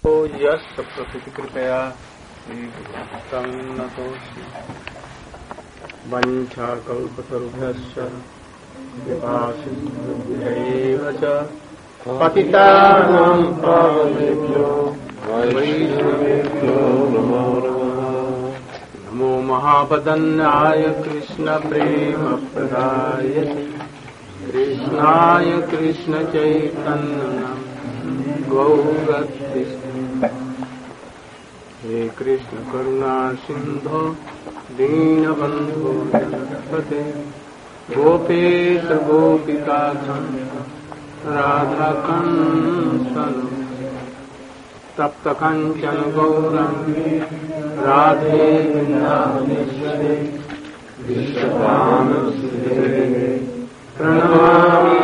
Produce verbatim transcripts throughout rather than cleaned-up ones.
तो यश प्रकृतिकृपया श्रीगुरुतोषि वंशाकल्पतरुभ्यश्च कृपासिन्धुभ्यैव च पतितानां पावनेभ्यो वैष्णवेभ्यो नमो नमः। नमो महावदन्याय कृष्णप्रेमप्रदायते कृष्णाय कृष्णचैतन्यं गौरकृष्ण। हे कृष्ण करुणा सिंधो दीनबंधो जगत्पते गोपेश गोपिकाधन राधाकांत तप्त कंचन गौरांगी राधे वृंदावनेश्वरी विश्वभानुसुते प्रणमामि।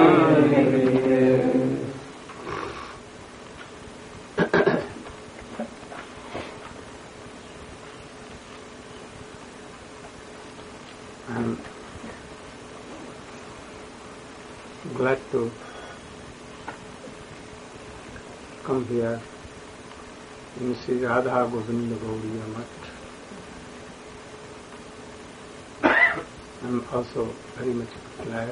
I'm glad to come here in Sri Radha Govinda Gauriya Math. I'm also very much glad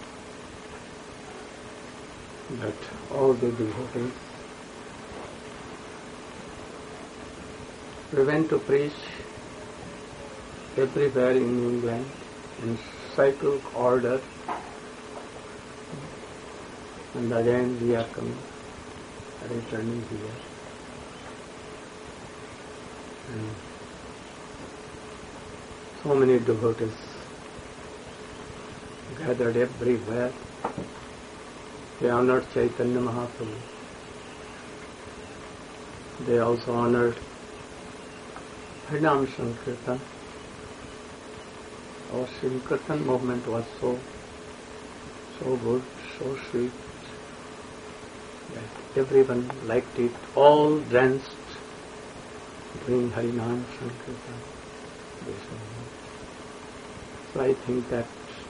that all the devotees we went to preach everywhere in England in cyclic order, and again we are coming, returning here. And so many devotees gathered everywhere. They honored Chaitanya Mahaprabhu. They also honored Harinam Sankirtan. Our Sankirtan movement was so, so good, so sweet, that everyone liked it. All danced doing Harinam Sankirtan. So I think that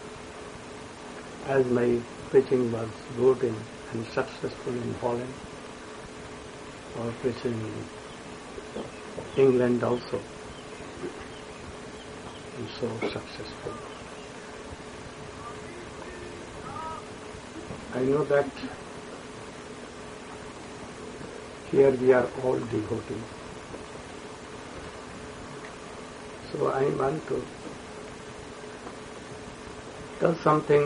as my preaching was good in, and successful in Holland, our preaching in England also is so successful. I know that here we are all devotees. So I want to tell something,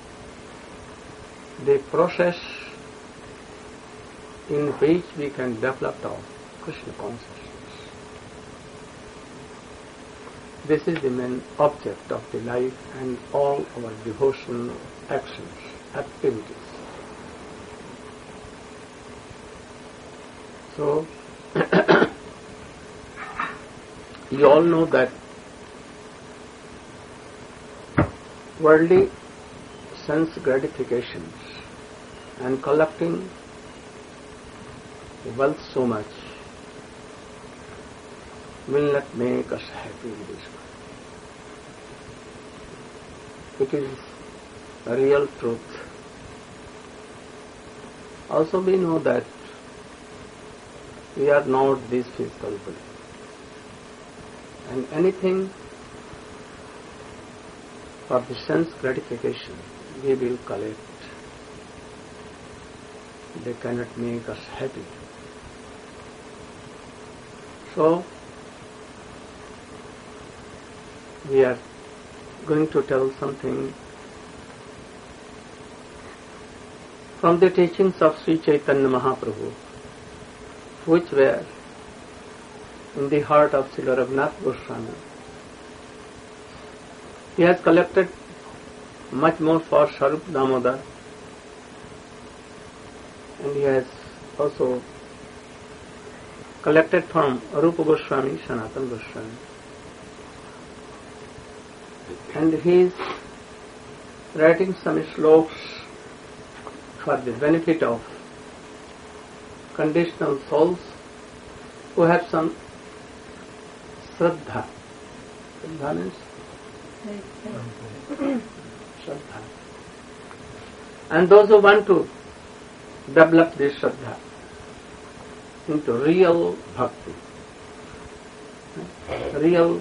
the process in which we can develop our Krishna consciousness. This is the main object of the life and all our devotional actions, activities. So, you all know that worldly sense gratifications and collecting wealth so much will not make us happy in this world. It is a real truth. Also we know that we are not this physical body. And anything for the sense gratification we will collect. They cannot make us happy. So, we are going to tell something from the teachings of Sri Chaitanya Mahaprabhu, which were in the heart of Srila Raghunath Goswami. He has collected much more for Swarup Damodar, and he has also collected from Rupa Goswami, Sanatana Goswami. And he is writing some slokas for the benefit of conditional souls who have some Shraddha. Shraddha means? Shraddha. And those who want to develop this Shraddha. into real bhakti, real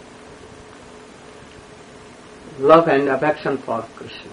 love and affection for Krishna.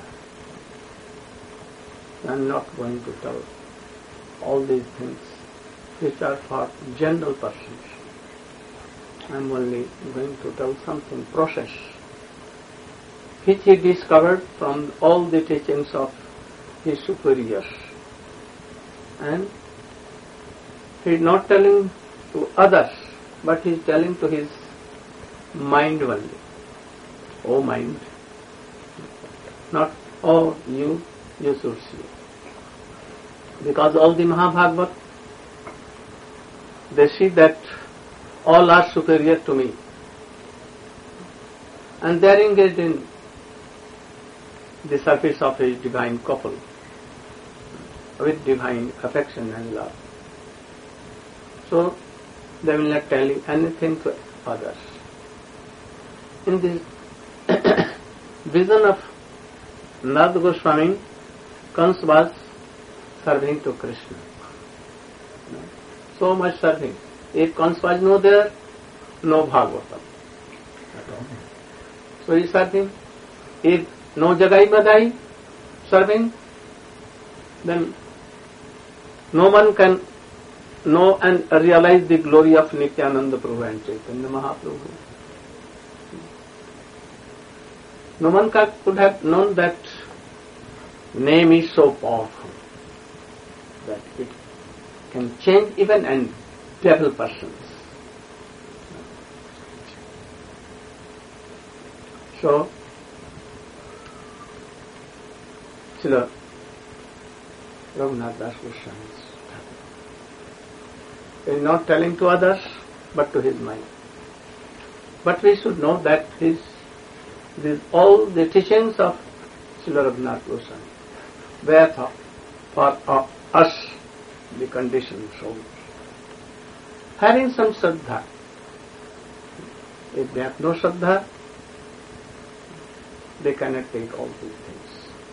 I am not going to tell all these things which are for general persons. I am only going to tell something, process, which he discovered from all the teachings of his superiors. And he is not telling to others, but he is telling to his mind only. O mind, not oh you, you should see. Because all the Mahabhagavat, they see that all are superior to me. And they are engaged in the service of his divine couple with divine affection and love. So they will not tell anything to others. In this vision of Narada Goswami, Kans was serving to Krishna. So much serving. If Kans was no there, no Bhagavatam. So he is serving. If no Jagai Madai serving, then no one can know and realize the glory of Nityananda Prabhu and Chaitanya Mahaprabhu. No one could have known that name is so powerful that it can change even and devil persons. So, Srila Raghunath Das Goswami is not telling to others, but to his mind. But we should know that his, this, all the teachings of Srila Raghunath Goswami were for, for uh, us, the conditioned souls. Having some Shraddha. If they have no Shraddha, they cannot take all these things.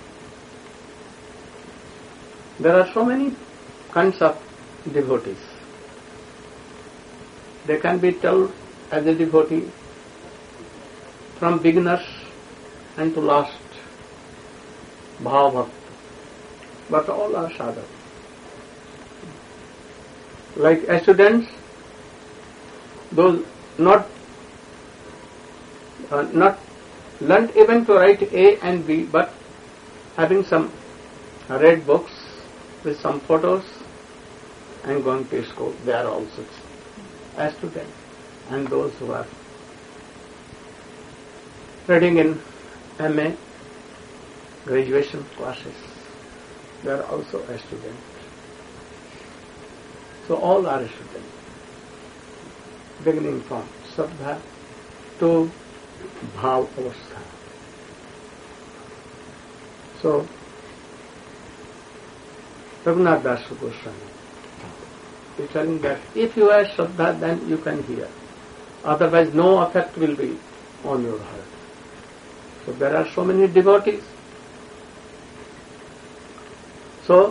There are so many kinds of devotees. They can be told as a devotee from beginners and to last Bhava, but all are sadhak. Like students, those not uh, not learned even to write A and B, but having some red books with some photos and going to school, they are also a student. And those who are studying in M A, graduation classes, they are also a student. So all are a student, beginning from Shraddha to Bhav Avastha. So, Raghunath Das Goswami is telling that if you have Shraddha, then you can hear. Otherwise, no effect will be on your heart. So, there are so many devotees. So,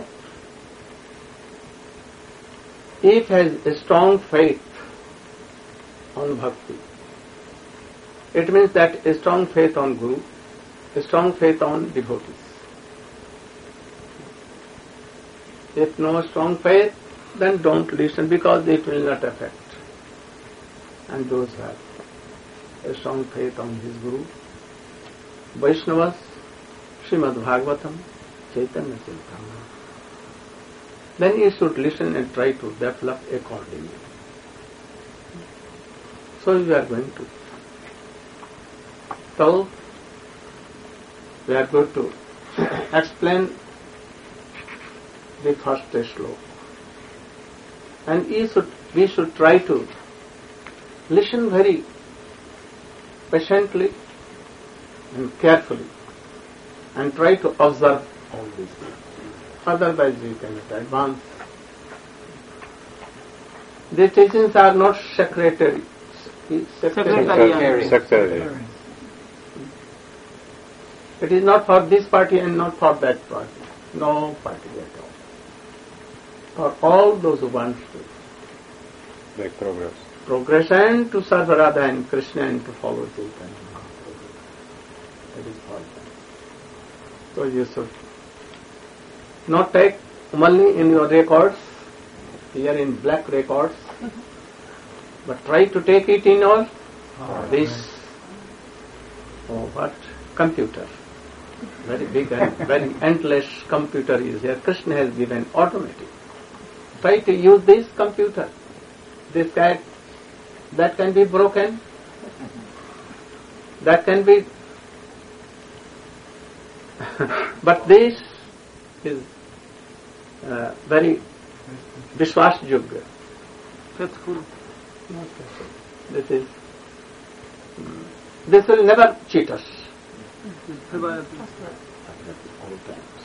if has a strong faith on bhakti, it means that a strong faith on Guru, a strong faith on devotees. If no strong faith, then don't listen because it will not affect. And those who have a strong faith on his Guru, Vaishnavas, Srimad Bhagavatam, Chaitanya Charitamrita, then you should listen and try to develop accordingly. So we are going to tell, we are going to explain the first sloka. And we should, we should try to listen very patiently and carefully and try to observe all these things. Otherwise we cannot advance. The teachings are not secretary. Secretarian. Secretarian. It is not for this party and not for that party. No party at all. For all those who want to make progress. Progress and to serve Radha and Krishna and to follow Chaitanya Mahaprabhu. That is all. So you should not take only in your records, here in black records, but try to take it in your oh, this oh, what computer. Very big and very endless computer is here. Krishna has given automatic. Try to use this computer. This cat that can be broken, that can be, but this is uh, very Vishwas Yogya. Faithful. This is, um, this will never cheat us. Reliable. All times.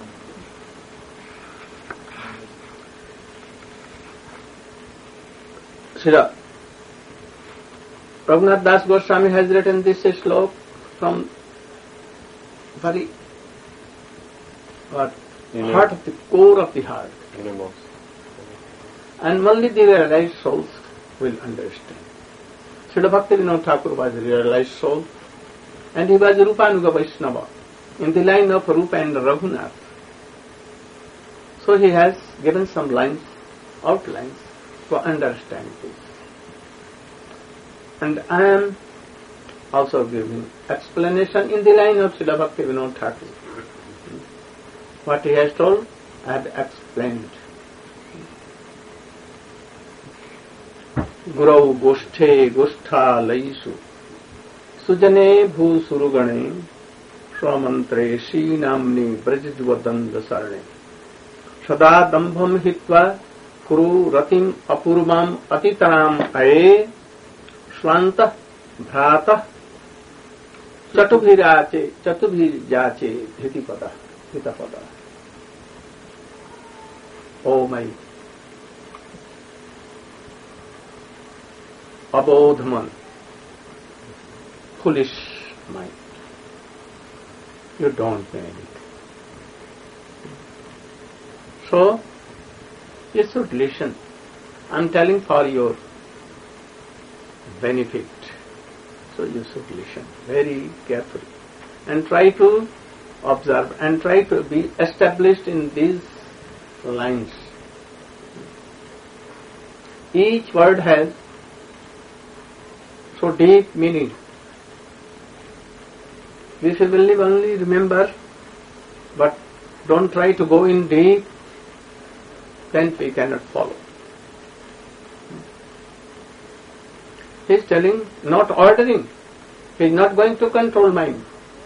Srila Raghunath Das Goswami has written this slok from very what, heart of the core of the heart. Innermost. And only the realized souls will understand. Srila Bhaktivinoda Thakur was a realized soul, and he was Rupanuga Vaishnava in the line of Rupa and Raghunath. So he has given some lines, outlines to understand this. And I am also giving explanation in the line of Srila Bhaktivinoda Thakur. What he has told, I have explained. Gurau Goshthe Goshtha Laisu Sujane Bhu Surugane Swamantre Shi Namni Brajjvadan Dasarane Sada Dambham Hitva Kuru Ratim Apurvam Atitanam Aye Swanta Bhrata Chatubhirache Chatubhirache Dhitipada Dhitapada. Oh my Abodhaman, foolish mind. You don't know anything. So, you should listen. I am telling for your benefit. So you should listen very carefully and try to observe and try to be established in these lines. Each word has so deep meaning. We should only, only remember, but don't try to go in deep, then we cannot follow. He is telling, not ordering. He is not going to control mind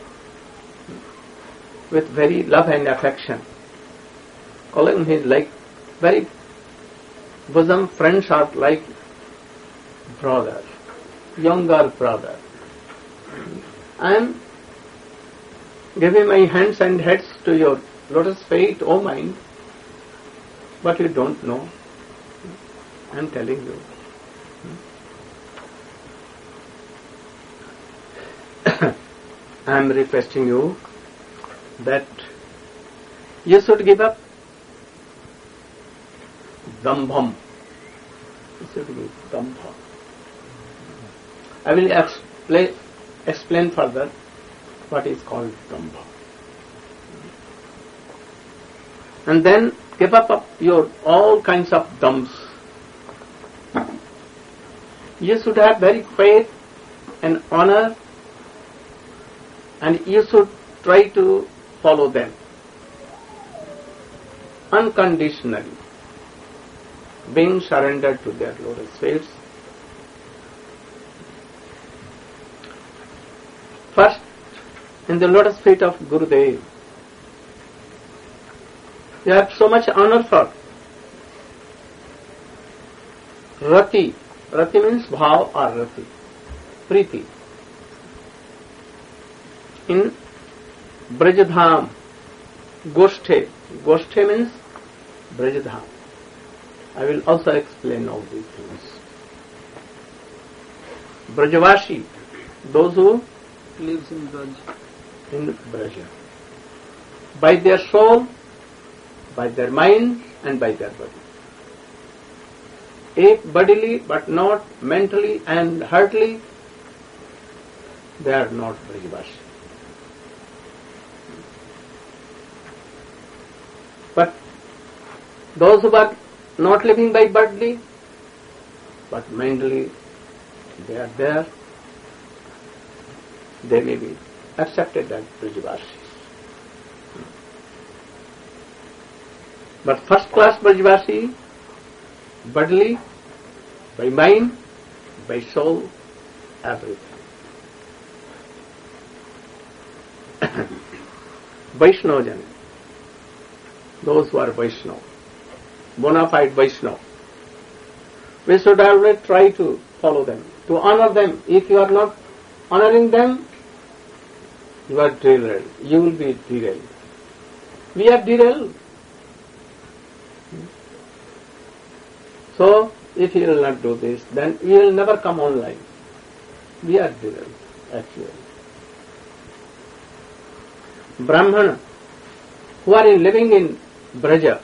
with very love and affection. Calling his like very bosom friends are like brother, younger brother. I am giving my hands and heads to your lotus feet, O mind, but you don't know. I am telling you. I am requesting you that you should give up dambham. You should give dambha. I will explain, explain further what is called dambha. And then give up, up your all kinds of dambs. You should have very faith and honor, and you should try to follow them unconditionally, being surrendered to their lotus feet. First, in the lotus feet of Gurudev, you have so much honor for Rati. Rati means bhav or Rati, Priti. In Brajadham, Goshthe. Goshthe means Brajadham. I will also explain all these things. Brajavashi, those who lives in Braj. in Braja. By their soul, by their mind, and by their body. ache bodily but not mentally and heartily, they are not Brajavasi. But those who are not living by bodily but mentally they are there, they may be accepted as Brajavasis. But first class Brajavasi, bodily, by mind, by soul, everything. Vaishnava Jana, those who are Vaishnava, bona fide Vaishnava, we should always try to follow them, to honor them. If you are not honoring them, you are derailed. You will be derailed. We are derailed. So, if you will not do this, then we will never come online. We are derailed, actually. Brahmana, who are in living in Braja,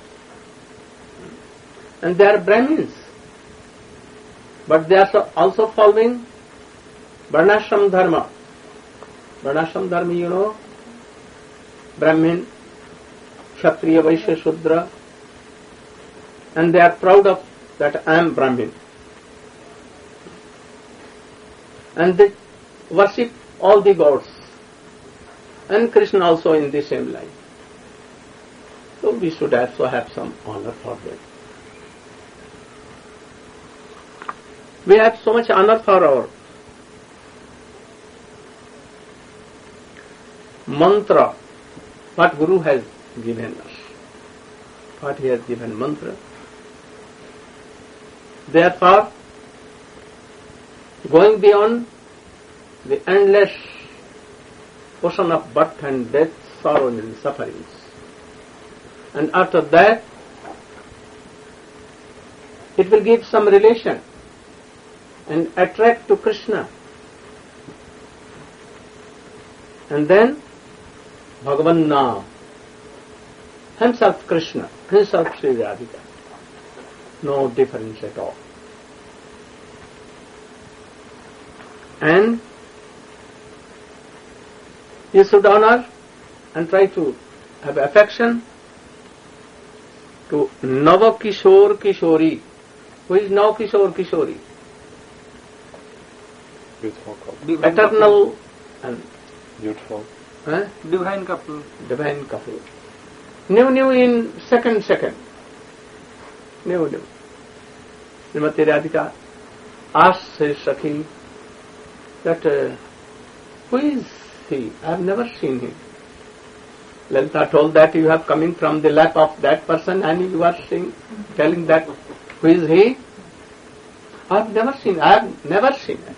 and they are Brahmins, but they are also following Varnashram Dharma. Varnashram Dharma, you know, Brahmin, Kshatriya, Vaishya, Shudra, and they are proud of that I am Brahmin. And they worship all the gods, and Krishna also in the same line. So we should also have some honor for them. We have so much honor for our mantra, what Guru has given us, what he has given mantra. Therefore, going beyond the endless ocean of birth and death, sorrow and sufferings, and after that, it will give some relation and attract to Krishna. And then, Bhagavan Naam, himself Krishna, himself Sri Radhika. No difference at all. And you should honor and try to have affection to Nava Kishore Kishori. Who is Nava Kishore Kishori? Beautiful couple. Divine Eternal couple. and Beautiful. eh? Divine couple. divine couple. New, new in second, second. New, new. Srimati Radhika asked his Sakhi that uh, who is he? I have never seen him. Lalita told that you have coming from the lap of that person and you are saying, telling that who is he? I have never seen, I have never seen him.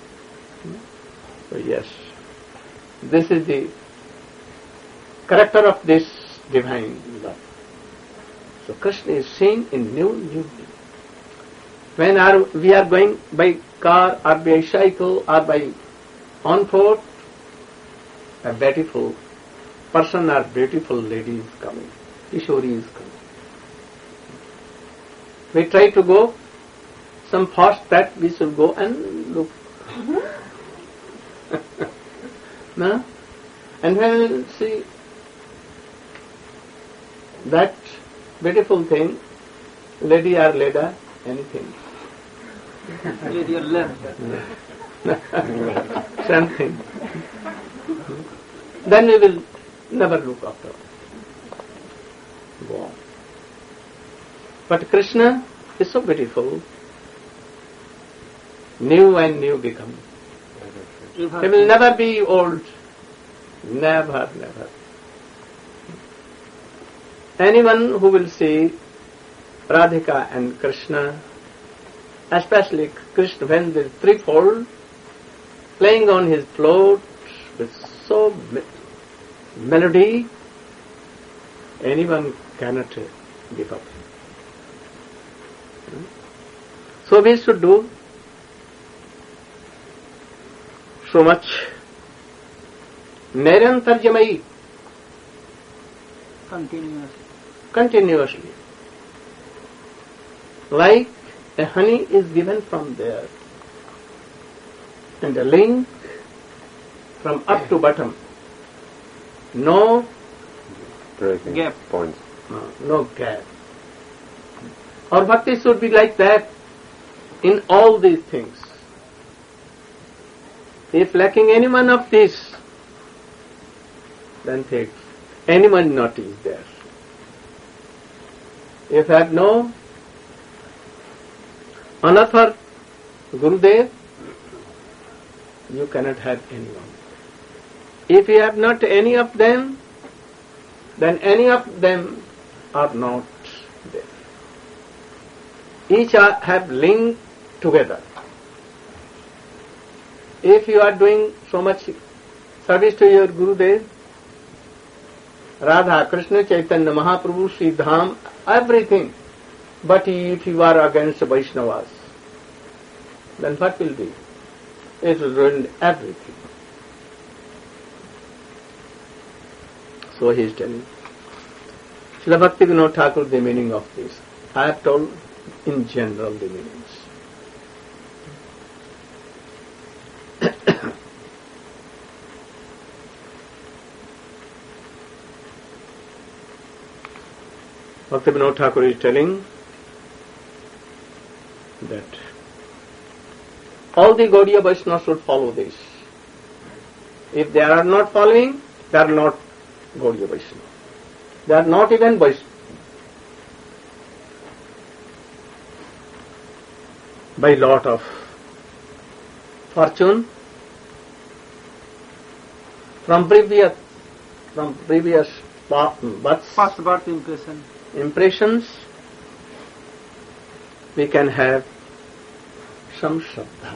So yes, this is the character of this divine love. So Krishna is seen in new, new, new. When are, we are going by car or by cycle or by on foot, a beautiful person or beautiful lady is coming, Kishori is coming. We try to go some fast that we should go and look. No? And when we see that beautiful thing, lady or leda, anything. Lady or left. Same thing. Then we will never look after. Go on. But Krishna is so beautiful. New and new become. He will never be old. Never, never. Anyone who will see Radhika and Krishna, especially Krishna when the threefold playing on his flute with so me- melody, anyone cannot give up. So we should do so much Nirantarjamai, Continuous. continuously. Like a honey is given from there, and a link from up to bottom. No breaking Gap. points. No, no gap. Our bhakti should be like that in all these things. If lacking any one of these, then take any one not is there. If you have no another Gurudev, you cannot have anyone. If you have not any of them, then any of them are not there. Each are, have linked together. If you are doing so much service to your Gurudev, Radha, Krishna, Chaitanya, Mahaprabhu, Sri Dham, everything, but if you are against Vaishnavas, then what will be? It will ruin everything. So he is telling. Srila Bhakti Vinod Thakur, the meaning of this. I have told in general the meanings. Bhakti Vinod Thakur is telling that all the Gaudiya Vaishnavas should follow this. If they are not following, they are not Gaudiya Vaishnava. They are not even Vaishnava. By lot of fortune, from previous, from previous births, Past birth impression. impressions, we can have some Shraddha.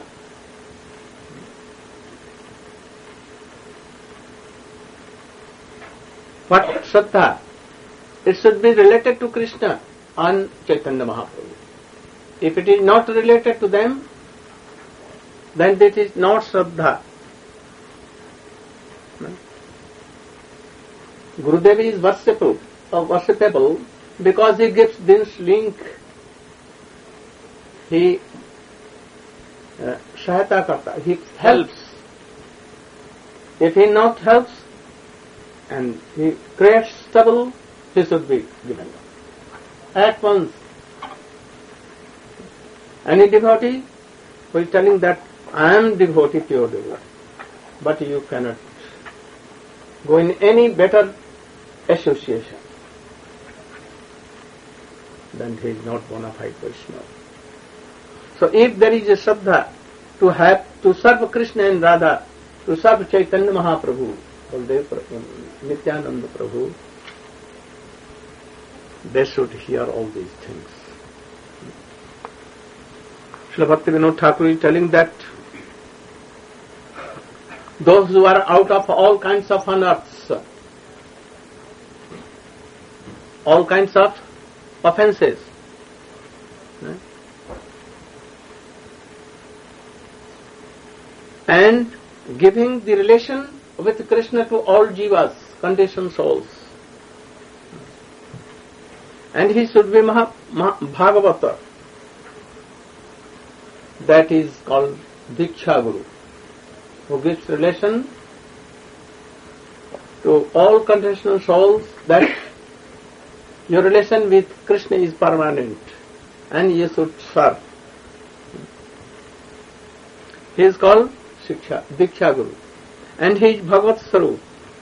What Shraddha? It should be related to Krishna and Chaitanya Mahaprabhu. If it is not related to them, then that is not Shraddha. Gurudev is worshipable, or worshipable because he gives this link. He uh, Sahayata karta, he helps. If he not helps and he creates trouble, he should be given up. At once. Any devotee who is telling that I am devotee, pure devotee, but you cannot go in any better association, then he is not bona fide Vaishnava. So if there is a Shraddha to have, to serve Krishna and Radha, to serve Chaitanya Mahaprabhu, Nityananda Prabhu, they should hear all these things. Srila Bhakti Vinod Thakur is telling that those who are out of all kinds of unearths, all kinds of offenses, and giving the relation with Krishna to all jivas, conditioned souls. And he should be Maha, Maha, Bhagavata. That is called Diksha Guru, who gives relation to all conditional souls that your relation with Krishna is permanent and you should serve. He is called Shiksha, Diksha Guru, and he is Bhagavat Sarup.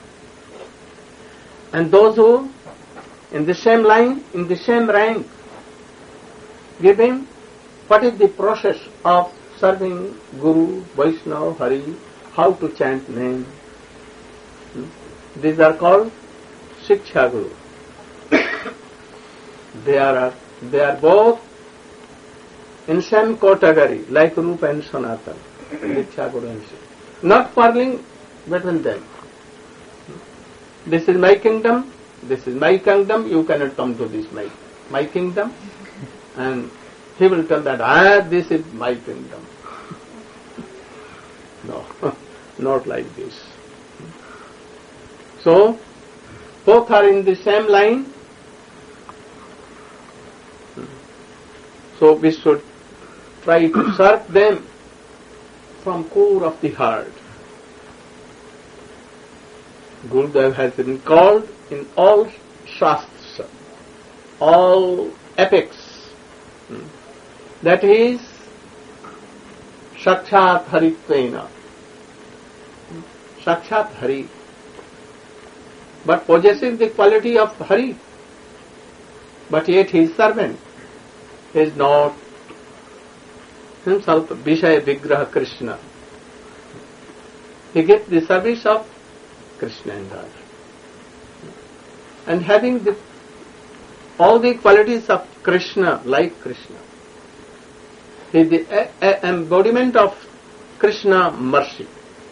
And those who in the same line, in the same rank, give him what is the process of serving Guru, Vaishnava, Hari, how to chant name. These are called Shiksha Guru. They are they are both in same category, like Rupa and Sanatana, Diksha Guru and Shiksha. Not quarreling between them. This is my kingdom, this is my kingdom, you cannot come to this my, my kingdom. And he will tell that, ah, this is my kingdom. No, not like this. So, both are in the same line. So we should try to serve them from core of the heart. Gurudev has been called in all shastras, all epics, that he is Sakshat Haritvena, Sakshat Hari, but possessing the quality of Hari, but yet his servant is not himself Vishaya Vigraha Krishna. He gets the service of Krishna and Radha. And having the, all the qualities of Krishna, like Krishna, he is the a, a embodiment of Krishna mercy.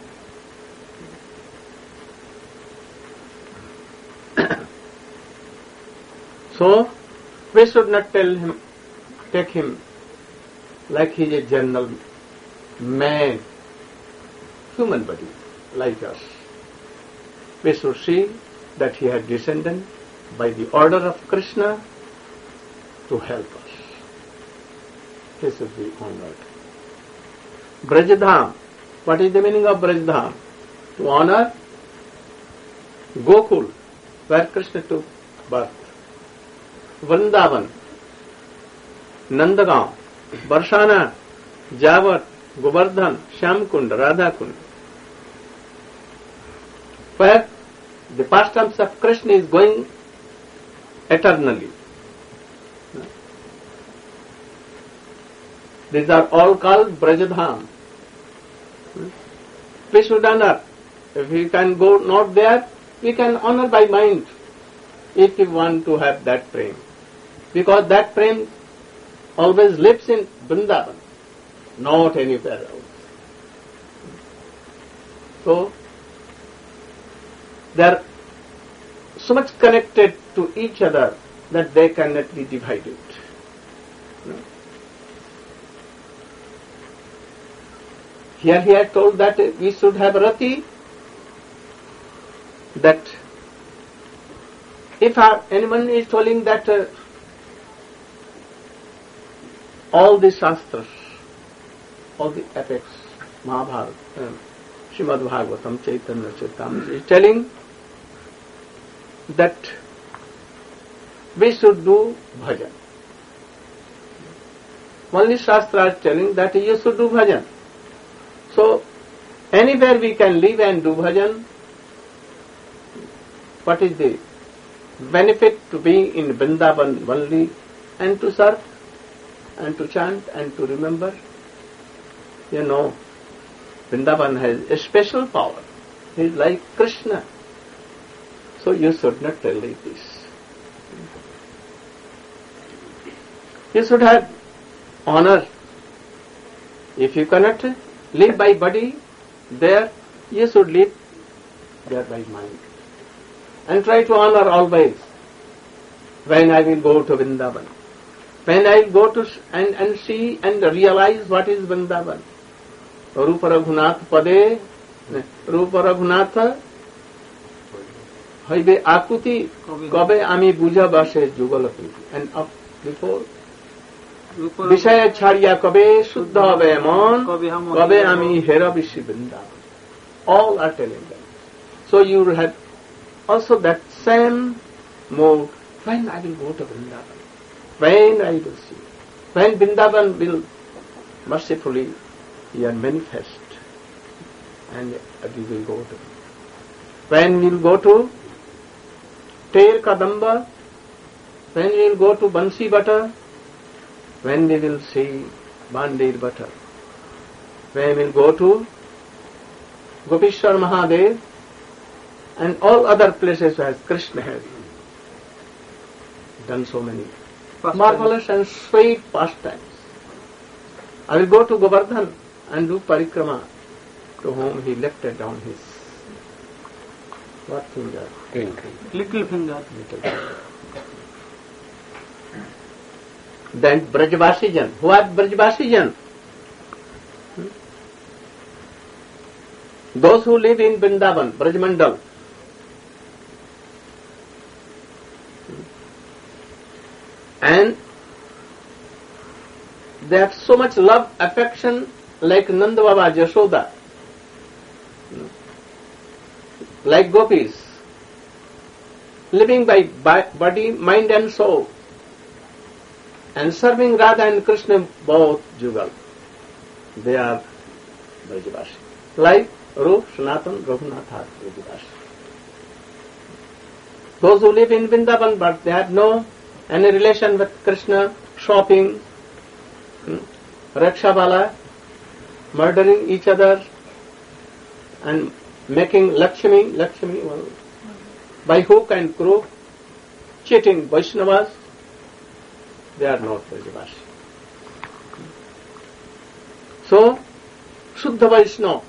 So, we should not tell him, take him like he is a general man, human body, like us. We should see that he had descended by the order of Krishna to help us. He should be honored. Brajadham. What is the meaning of Brajadham? To honor Gokul, where Krishna took birth. Vrindavan, Nandagaon, Barshana, Javat, Govardhan, Shyamkund, Radhakund, where the pastimes of Krishna is going eternally. These are all called Brajadham. We should honor. If we can go not there, we can honor by mind if we want to have that prem. Because that prem always lives in Vrindavan, not anywhere else. So, they are so much connected to each other that they cannot be divided. Here he had told that we should have rati, that if our, anyone is telling that uh, all the shastras, all the epics, Mahabharata, uh, Srimad Bhagavatam, Chaitanya Charitamrita, is telling that we should do bhajan. Only Shastra is telling that you should do bhajan. So, anywhere we can live and do bhajan, what is the benefit to be in Vrindavan only and to serve and to chant and to remember? You know, Vrindavan has a special power. He is like Krishna. So you should not tell like this. You should have honor. If you cannot live by body, there you should live there by mind. And try to honor always. When I will go to Vrindavan, when I will go to and, and see and realize what is Vrindavan. Rupa Raghunath Pade, Rupa Raghunath Haibe Akuti, Kobe Ami Buja Bashe Jugalati. And up before Vishaya Charya Kobe Shuddha Vemon, Kobe Ami Hera Vishi Vrindavan. All are telling them. So you will have also that same mode. When I will go to Vrindavan, when I will see, when Vrindavan will mercifully here manifest, and we will go to. When we will go to Ter Kadamba, when we will go to Bansi Bhatta, when we will see Bandir Bhatta, when we will go to Gopishwar Mahadev, and all other places where Krishna has done so many Past marvelous times. And sweet pastimes. I will go to Govardhan and do parikrama, to whom he lifted down his what finger? Little finger. Little finger. Then Brajvasijan. Who are Brajvasijan? Hmm? Those who live in Vrindavan, Brajmandal. And they have so much love, affection, like Nanda Baba, Yashoda, like gopis, living by body, mind and soul, and serving Radha and Krishna both jugal. They are Brajavashi. Like Rup, Sanatan, Raghunath are Brajavashi. Those who live in Vrindavan but they have no any relation with Krishna, shopping, hmm, Rakshabala, murdering each other and making Lakshmi, Lakshmi, well, by hook and crook, cheating Vaishnavas, they are not Brajavashi. So, Shuddha Vaishnava,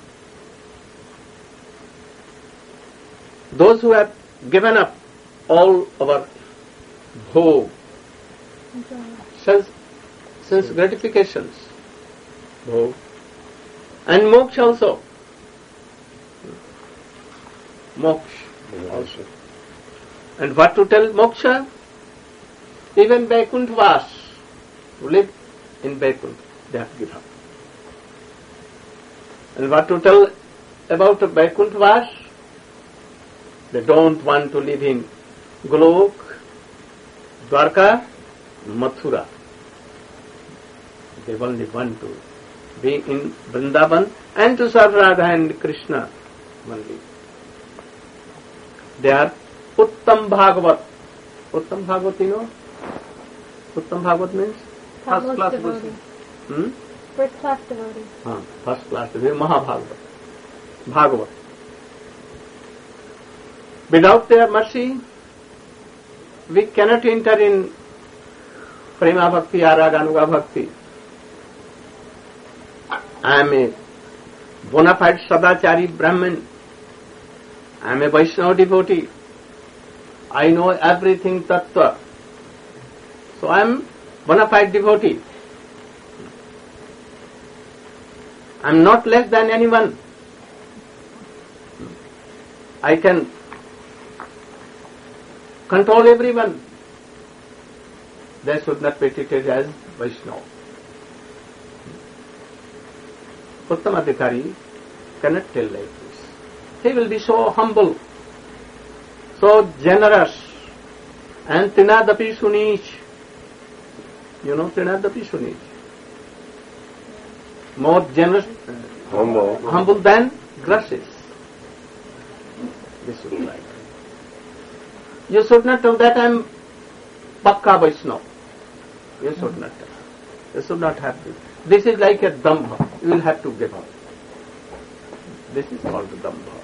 those who have given up all our bhog, sense, sense gratifications, bhog, and moksha also, moksha also. And what to tell moksha? Even Vaikunthavas, who live in Vaikuntha, they have given up. And what to tell about Vaikunthavas? They don't want to live in Golok, Dwarka, Mathura. They only want to be in Vrindavan and to serve Radha and Krishna only. They are Uttam Bhagavat. Uttam Bhagavat, you know? Uttam Bhagavat means? First class devotee. Hmm? First class devotee. Ah, first class devotee, Mahabhagavat. Bhagavat. Without their mercy, we cannot enter in Prema Bhakti, Araganuga Bhakti. I am a bona fide Sadachari Brahmin. I am a Vaishnava devotee. I know everything Tattva. So I am bona fide devotee. I am not less than anyone. I can control everyone. They should not be treated as Vaishnava. Uttamadhikari cannot tell like this. He will be so humble, so generous, and Trinadapi Sunich. You know Trinadapi Sunich? More generous, humble, humble than grasses. This is right. You should not tell that I am Pakka Vaishnava. You should not tell. You should not have this. This is like a dambha. You will have to give up. This is called the dambha.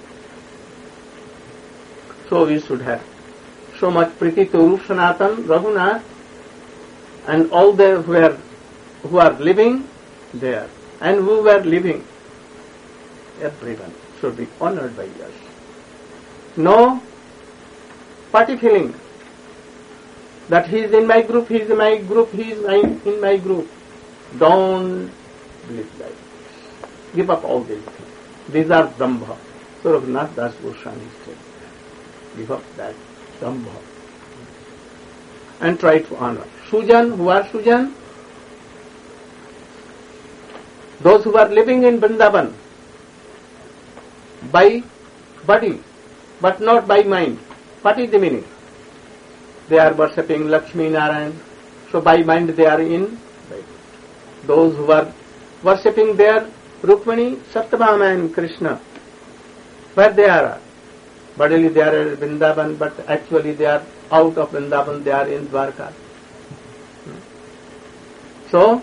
So we should have so much Priti to Rup, Sanatan, Raghunath, and all the who are who are living there and who were living. Everyone should be honored by us. No party feeling that he is in my group, he is in my group, he is in my group. Don't believe like this. Give up all these things. These are dambha. So Raghunath Das Goswami said, give up that dambha and try to honor. Sujan, who are Sujan? Those who are living in Vrindavan by body but not by mind. What is the meaning? They are worshipping Lakshmi Narayan, so by mind they are in. Those who are worshipping their Rukmani, Satyabhama and Krishna, where they are? Bodily they are in Vrindavan, but actually they are out of Vrindavan, they are in Dwarka. So,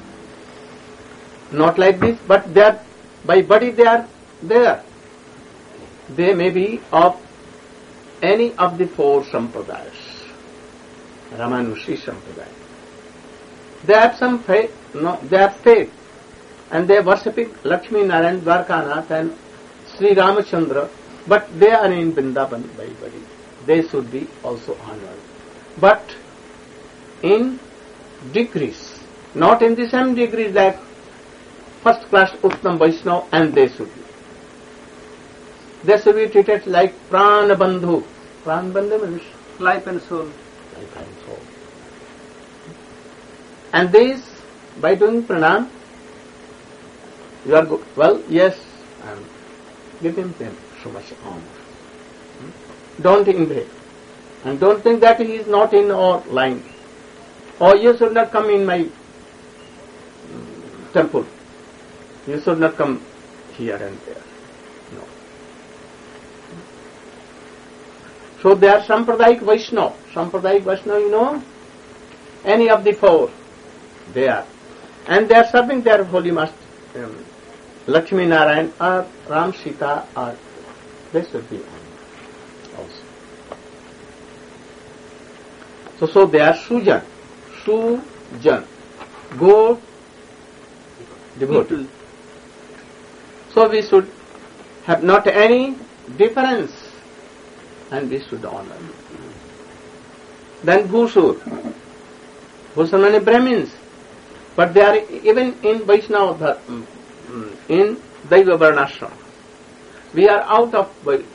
not like this, but they are, by body they are there. They may be of any of the four sampradayas, Ramanushi Sampradaya. They have some faith, no, they have faith, and they are worshipping Lakshmi Narayan, Dwarkanath and Sri Ramachandra, but they are in Vrindavan by body. They should be also honored. But in degrees, not in the same degree like first class Uttam Vaishnava, and they should be. They should be treated like Prana Bandhu. Prana Bandhu means life and soul. Life and soul. And these by doing pranam, you are good. Well, yes, um, give him them so much honor. Hmm? Don't invade. And don't think that he is not in our line. Or you should not come in my um, temple. You should not come here and there. No. So they are Sampradayic Vaishnava. Sampradayic Vaishnava, you know, any of the four, they are. And they are serving their holy master, um, Lakshmi Narayan or Ram Sita, or they should be also. So, so they are Sujan. Sujan. Good devotee. So we should have not any difference and we should honor. Then Bhusur. Bhusur many Brahmins. But they are even in Vaishnava, in Daiva Varnashram. We are out of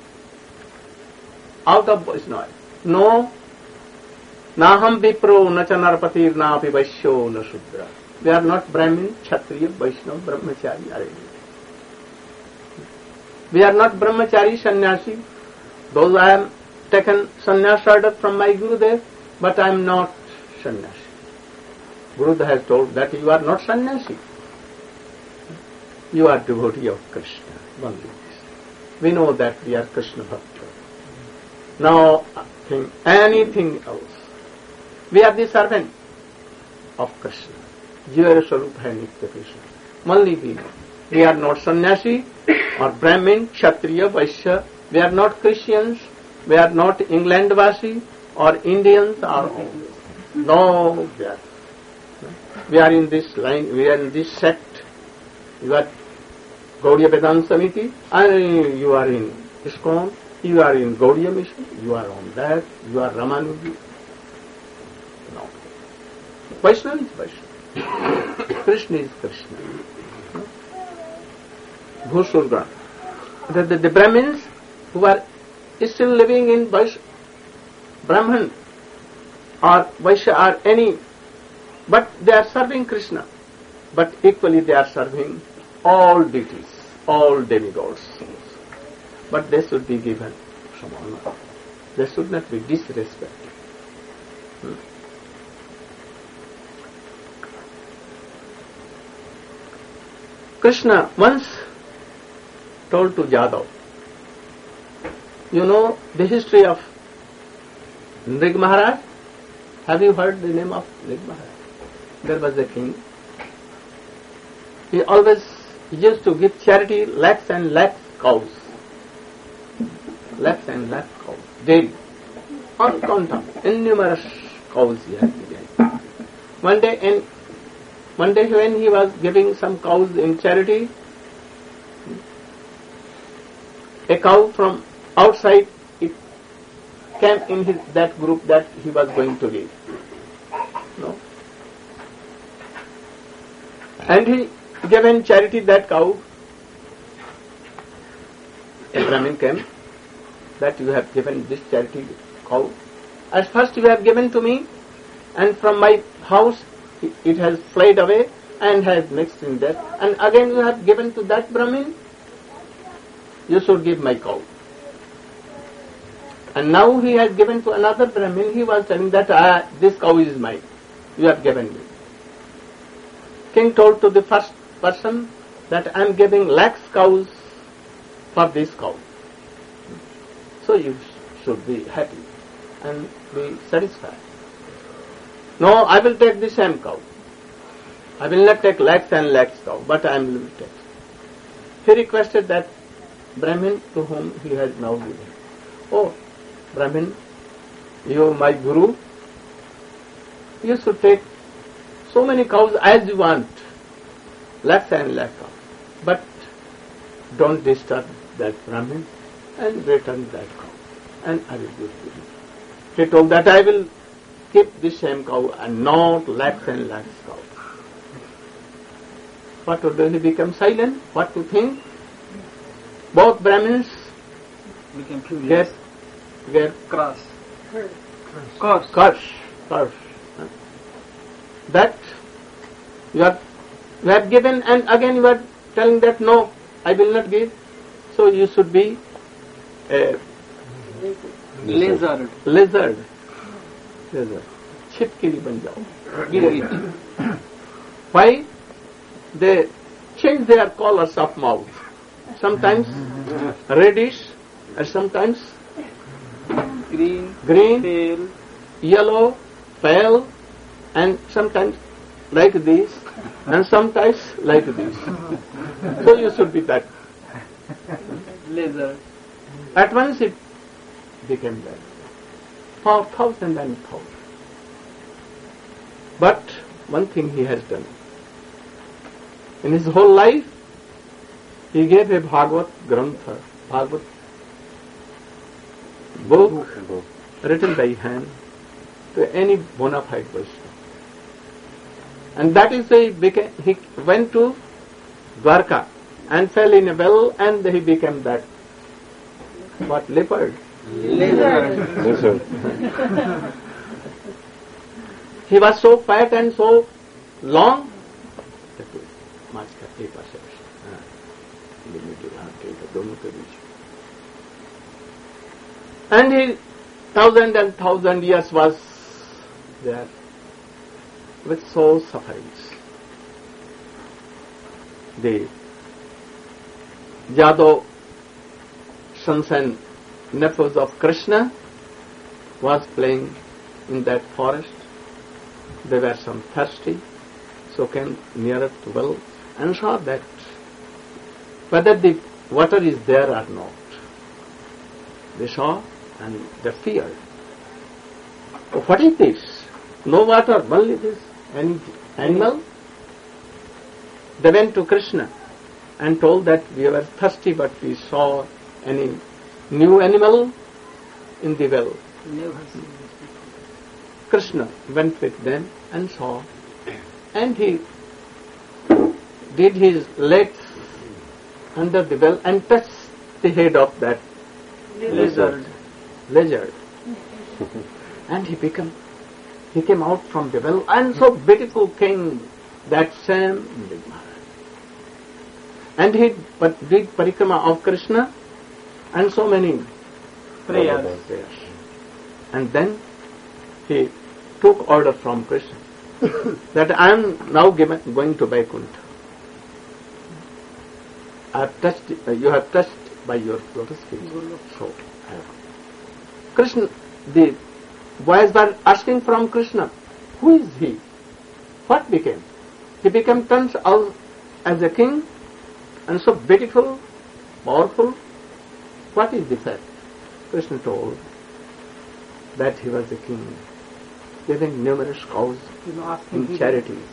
out of Vaishnava. No, Naham Vipro, Nacha Narpatir, Napi Vaishyo, Na Shudra. We are not Brahmin, Kshatriya, Vaishnava, Brahmachari. Are we are not Brahmachari, Sannyasi. Though I am taken sannyas order from my Gurudev, but I am not sannyasi. Gurudev has told that you are not sannyasi. You are devotee of Krishna. Only this. We know that we are Krishna Bhakta. Now, think anything else. We are the servant of Krishna. Jiva Swarup hai Nitya Krishna. Only we know. We are not sannyasi or Brahmin, Kshatriya, Vaishya. We are not Christians. We are not Englandvasi or Indians or no. We are. We are in this line. We are in this sect. You are Gaudiya Vedanta Samiti, and you are in ISKCON. You are in Gaudiya Mission. You are on that. You are Ramanuji. No. Vaishnava is Vaishnava. Krishna is Krishna. Bhusurgan. The, the, the Brahmins who are still living in Vaishya, Brahman or Vaishya or any, but they are serving Krishna. But equally they are serving all deities, all demigods. But they should be given some honor. They should not be disrespected. Hmm. Krishna once told to Jadav, you know the history of Nrig Maharaj? Have you heard the name of Nrig Maharaj? There was a king. He always used to give charity lakhs and lakhs cows. Lakhs and lakhs cows. Daily. Uncountable. Innumerous cows he had given. One day, in, one day when he was giving some cows in charity, a cow from outside, it came in his, that group that he was going to give. No? And he gave in charity that cow. A Brahmin came, that you have given this charity cow. At first you have given to me, and from my house it has fled away and has mixed in that. And again you have given to that Brahmin. You should give my cow. And now he has given to another Brahmin. He was telling that ah, this cow is mine. You have given me. King told to the first person that I am giving lakhs cows for this cow. So you should be happy and be satisfied. No, I will take the same cow. I will not take lakhs and lakhs cow, but I am limited. He requested that Brahmin to whom he has now given. Oh, Brahmin, you are my guru. You should take so many cows as you want. Lakhs and lakhs cows. But don't disturb that Brahmin and return that cow. And I will give to you. He told that I will keep the same cow and not lakhs and lakhs cow. What to do? He became silent. What to think? Both Brahmins became furious. get get Cross. curse, curse. That You are, you have given and again you are telling that no, I will not give. So you should be a Lizard. lizard. Lizard. Chipkili ban jao. Give it. Why? They change their colors of mouth. Sometimes reddish and sometimes Green, green, pale, yellow, pale, and sometimes like this, and sometimes like this. So you should be that. lizard. At once it became that. For thousand and thousand. But one thing he has done. In his whole life, he gave a Bhagavad Grantha, Bhagavad book written by hand to any bona fide person. And that is why he, became, he went to Dwarka and fell in a well and he became that. What? Leopard. Lizard. Lizard. He was so fat and so long. And he thousand and thousand years was there with soul sufferings. The Yadav sons and nephews of Krishna was playing in that forest. They were some thirsty, so came nearer to well and saw that whether the water is there or not. They saw and they feared. Oh, what is this? No water, only this any animal? They went to Krishna and told that we were thirsty but we saw any new animal in the well. Never seen this before. Krishna went with them and saw, and he did his legs under the well and touched the head of that Lizard. lizard. And he became, he came out from the well and so beautiful came that same big Maharaj. And he but did parikrama of Krishna and so many Prayers. prayers. And then he took order from Krishna that I am now given, going to Vaikuntha. I have touched, uh, you have touched by your lotus feet. So, I have. Krishna, the boys were asking from Krishna, who is he? What became? He became turned out as a king and so beautiful, powerful. What is the fact? Krishna told that he was a king, giving numerous cows You know, asking in charities.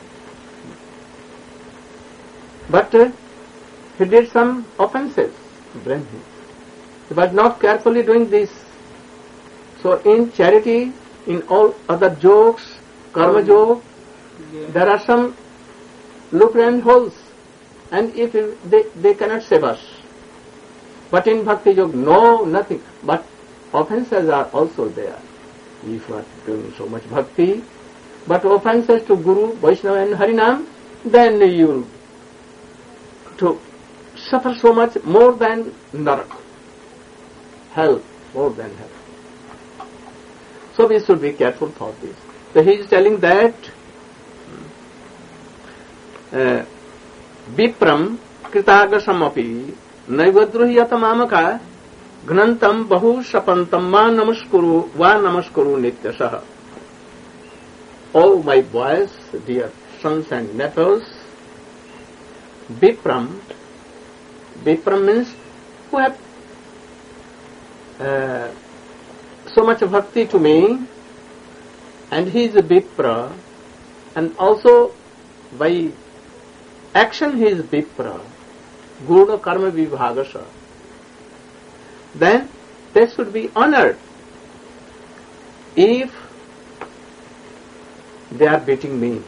But uh, he did some offences, blame him. He was not carefully doing this. So in charity, in all other jokes, karma joke, Yeah. there are some lucrative holes, and if they, they cannot save us. But in bhakti yoga, no, nothing. But offences are also there. If you are doing so much bhakti, but offences to Guru, Vaishnava and Harinam, then you will to suffer so much more than narak, hell, more than hell. So we should be careful for this. So he is telling that uh, Vipram Kritagashamapi Naivadruhiyata Mamaka Gnantam Bahu Shapantam Ma Namaskuru Va Namaskuru Nityasah. Oh my boys, dear sons and nephews, Vipram, Vipram means who have uh, so much bhakti to me, and he is a Vipra, and also by action he is Vipra, Guna Karma Vibhagasa. Then they should be honored. If they are beating me,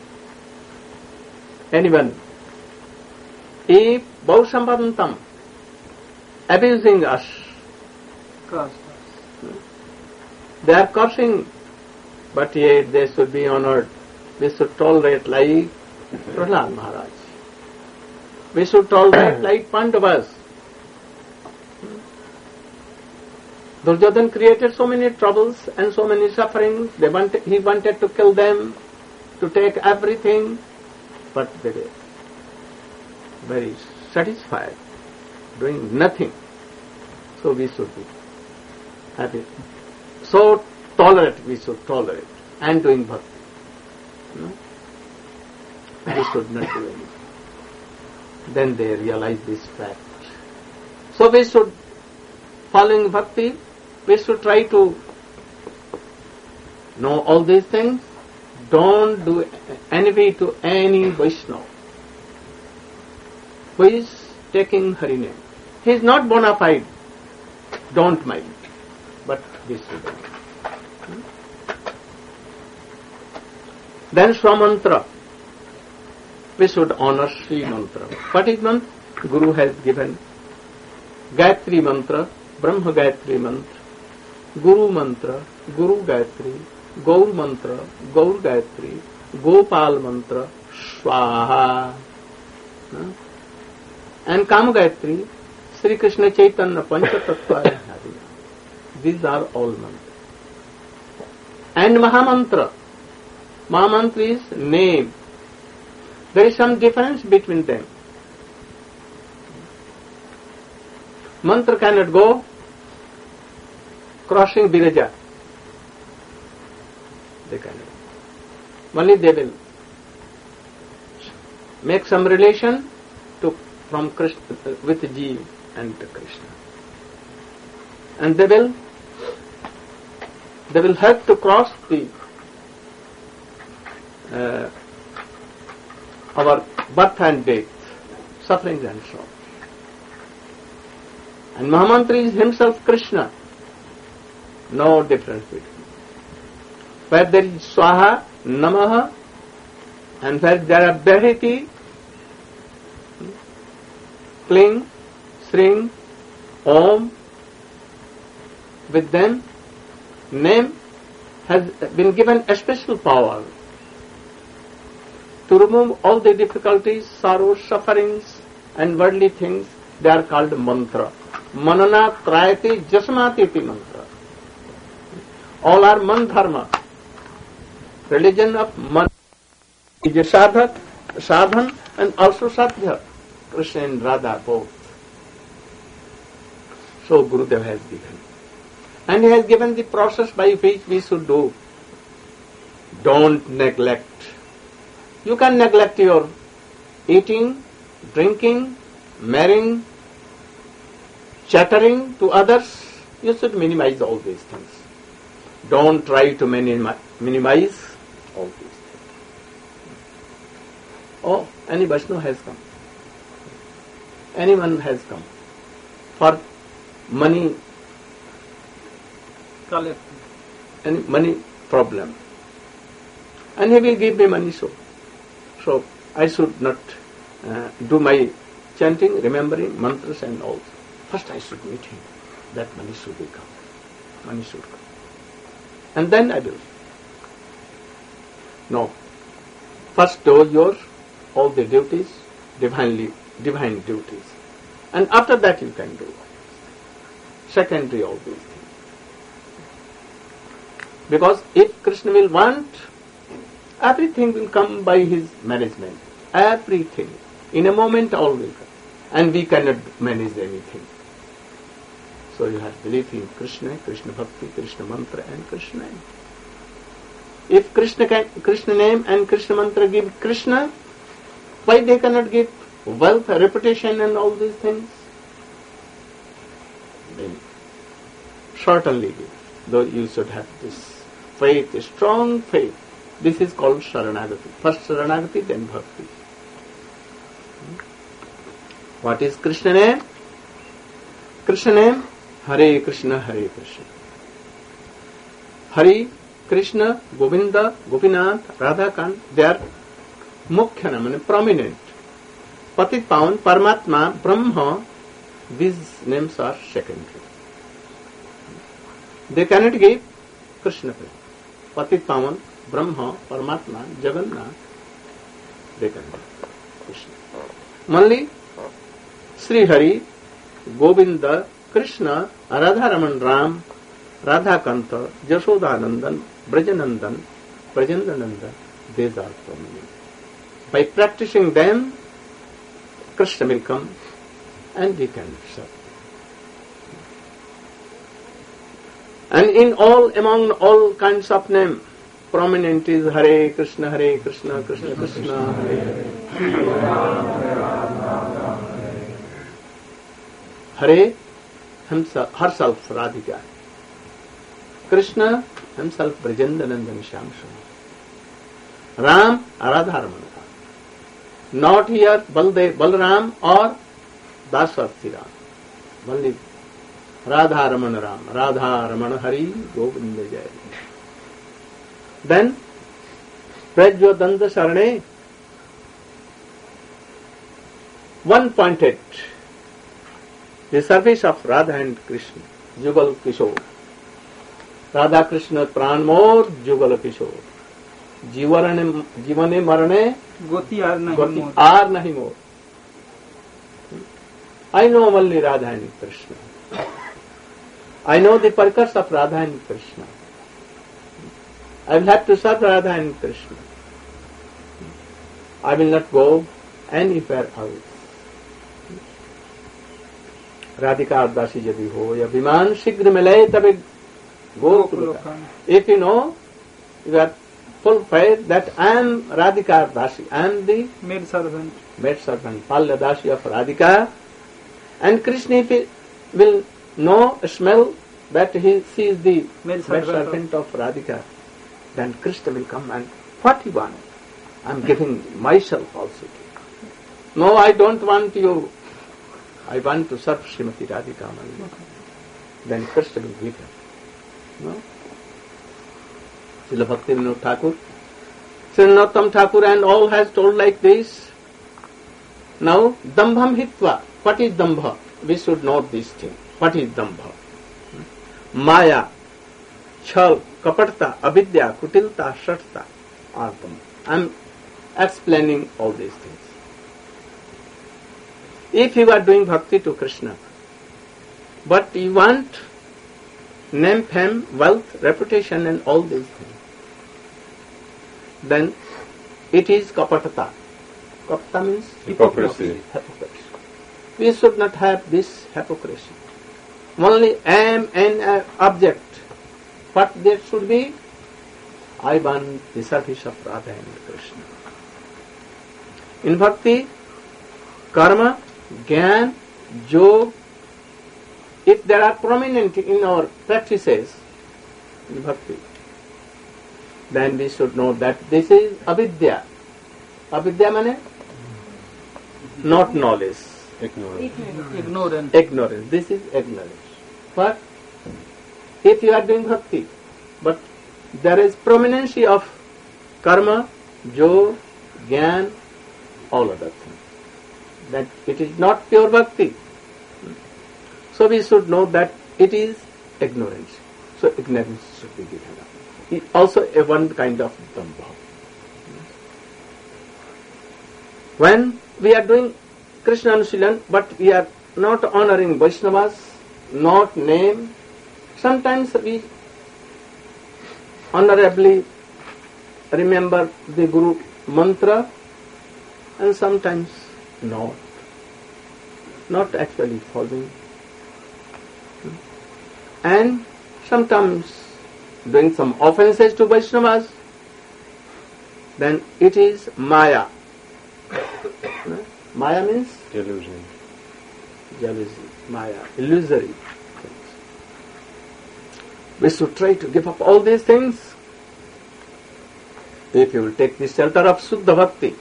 anyone, if Bausambantam abusing us, Curse. they are cursing, but yet they should be honored. We should tolerate like Prahlad Maharaj. We should tolerate like Pandavas. Duryodhana created so many troubles and so many sufferings. They wanted, he wanted to kill them, to take everything, but they were very satisfied, doing nothing. So we should be happy. So tolerate, we should tolerate, and doing bhakti. No? We should not do anything. Then they realize this fact. So we should, following bhakti, we should try to know all these things. Don't do envy to any Vaishnava who is taking Hari name. He is not bona fide. Don't mind. But we should. Then Swamantra. We should honor Sri Mantra. What is mantra? Guru has given Gayatri Mantra, Brahma Gayatri Mantra, Guru Mantra, Guru Gayatri, Gaur Mantra, Gaur Gayatri, Gopal Mantra, Swaha. No? And Kama Gayatri, Sri Krishna Chaitanya Pancha Tattva. These are all mantras. And Mahamantra. Mahamantra is name. There is some difference between them. Mantra cannot go crossing Viraja. They cannot. Only they will make some relation to from Krishna with Jeev and Krishna, and they will they will help to cross the uh, our birth and death, sufferings and sorrow. And Mahamantra is himself Krishna. No difference between. Where there is Swaha, Namaha, and where there are Brahiti, Kling, Sring, Om, with them, name has been given a special power to remove all the difficulties, sorrows, sufferings, and worldly things. They are called mantra. Manana trayati jasmati iti mantra. All are man dharma. Religion of man is a sadhak, sadhan, and also sadhya. Krishna and Radha both. So Gurudev has given. And he has given the process by which we should do. Don't neglect. You can neglect your eating, drinking, marrying, chattering to others. You should minimize all these things. Don't try to minimi- minimize all these things. Oh, any Vaishnava has come. Anyone has come for money, Collect. any money problem. And he will give me money so. So I should not uh, do my chanting, remembering mantras and all. First I should meet him. That money should be come. Money should come. And then I will. No. First do your all the duties, divinely, divine duties. And after that you can do. Secondary all these things. Because if Krishna will want, everything will come by his management. Everything. In a moment all will come. And we cannot manage anything. So you have belief in Krishna, Krishna Bhakti, Krishna Mantra and Krishna name. If Krishna can, Krishna name and Krishna Mantra give Krishna, why they cannot give wealth, reputation and all these things? Then certainly give. Though you should have this faith, a strong faith. This is called Sharanagati. First Sharanagati, then Bhakti. What is Krishna name? Krishna name, Hare Krishna, Hare Krishna. Hare, Krishna, Govinda, Gopinath, Radhakant, they are mukhya naam, prominent. Patit Pavan, Paramatma, Brahma, these names are secondary. They cannot give Krishna name. Patit Pavan, Brahma, Paramatma, Jagannath, they can be Krishna. Only Sri Hari, Govinda, Krishna, Radharaman Ram, Radhakanta, Jashodanandan, Brajanandan, Brajandanandan, these are prominent. By practicing them, Krishna will come and we can serve. And in all, among all kinds of names, prominent is Hare Krishna, Hare Krishna, Krishna Krishna, Hare Hare himself, herself Radhika. Krishna himself Brajandanandan Shyamsuna. Ram Radharamana. Not here Baldev, Balram or Dasarthi Ram. Only Radharamana Ram. Radharamana Hari Govinda Jaya. Then Prajyodanda Sarane, one pointed, the service of Radha and Krishna, Jugal Kishore. Radha Krishna Pranmor, Jugal Kishore. Jivane, Jivane Marane, Goti are nahi Goti more. are nahi more. I know only Radha and Krishna. I know the purpose of Radha and Krishna. I will have to serve Radha and Krishna. I will not go anywhere else. Radhika Dasi Jadi ho, ya Viman Shigra Milay Tabe Go Kuluka. If you know, you are full faith that I am Radhika Dasi, I am the Maid servant. maid servant, Palya Dasi of Radhika, and Krishna if he will know, smell that he sees the Maid maid servant servant of Radhika, then Krishna will come and what you want? I am giving myself also to you. No, I don't want you. I want to serve Srimati Radhika only. Then Krishna will give her. No? Srila Bhaktivinoda Thakur, Sri Narottam Thakur and all has told like this. Now, Dambham Hitva. What is Dambha? We should know this thing. What is Dambha? Maya, Chal, Kapatata, Avidya, Kutilta, Shatta are Dambha. I am explaining all these things. If you are doing bhakti to Krishna, but you want name, fame, wealth, reputation and all these things, then it is kapatata. Kapata means Hypocrisy. hypocrisy. We should not have this hypocrisy. Only aim and uh, object. What there should be? I want the service of Radha and Krishna. In bhakti, karma, Gyan, Jog, if there are prominent in our practices in bhakti, then we should know that this is avidya. Avidya means not knowledge, Ignorance. Ignorant. ignorance. This is ignorance. But if you are doing bhakti, but there is prominence of karma, Jog, Gyan, all other things, that it is not pure bhakti. So we should know that it is ignorance. So ignorance should be given up. It also a one kind of dambha. When we are doing Krishna Anushilana, but we are not honoring Vaishnavas, not name, sometimes we honorably remember the Guru mantra and sometimes not. Not actually following. And sometimes doing some offenses to Vaishnavas, then it is Maya. Maya means Delusion. jealousy, Maya, illusory things. We should try to give up all these things. If you will take the shelter of Suddha Bhakti,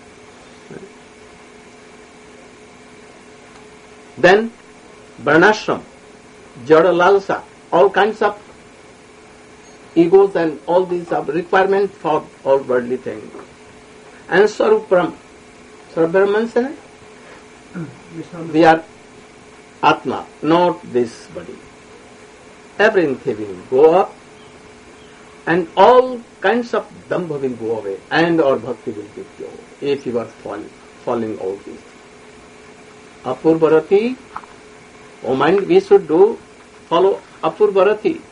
then Varnashram, Jada Lalsa, all kinds of egos and all these are requirements for all worldly things. And Sarupram, Sarupram means we are Atma, not this body. Everything will go up and all kinds of dambha will go away, and our bhakti will be pure if you are following, following all these. Apurvarati, oh mind, we should do follow Apurvarati.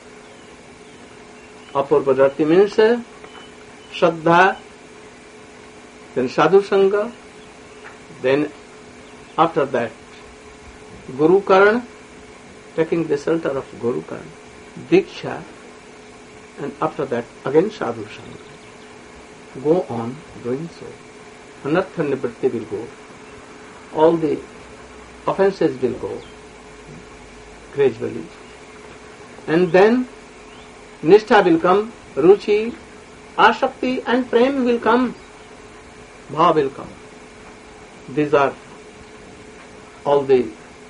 Apurvarati means uh, Shraddha, then Sadhu Sangha, then after that Guru Karana, taking the shelter of Guru Karana, Diksha, and after that again Sadhu Sangha. Go on doing so. Anartha Nivritti will go. All the offences will go gradually. And then Nishtha will come, Ruchi, Ashakti and Prem will come, Bhav will come. These are all the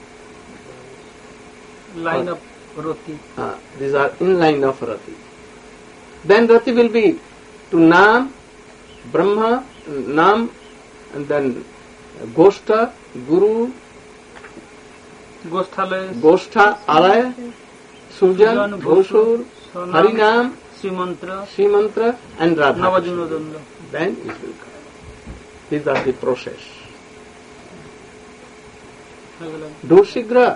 line of Rati. Uh, these are in line of Rati. Then Rati will be to Nam, Brahma, Nam, and then Goshta, Guru, Gosthale, Goshtha, Alaya, Sujan, Bhosur, Harinam, Simantra, Srimantra, and Radha. Navajunadanda. Then it will come. These are the process. Do Shigra.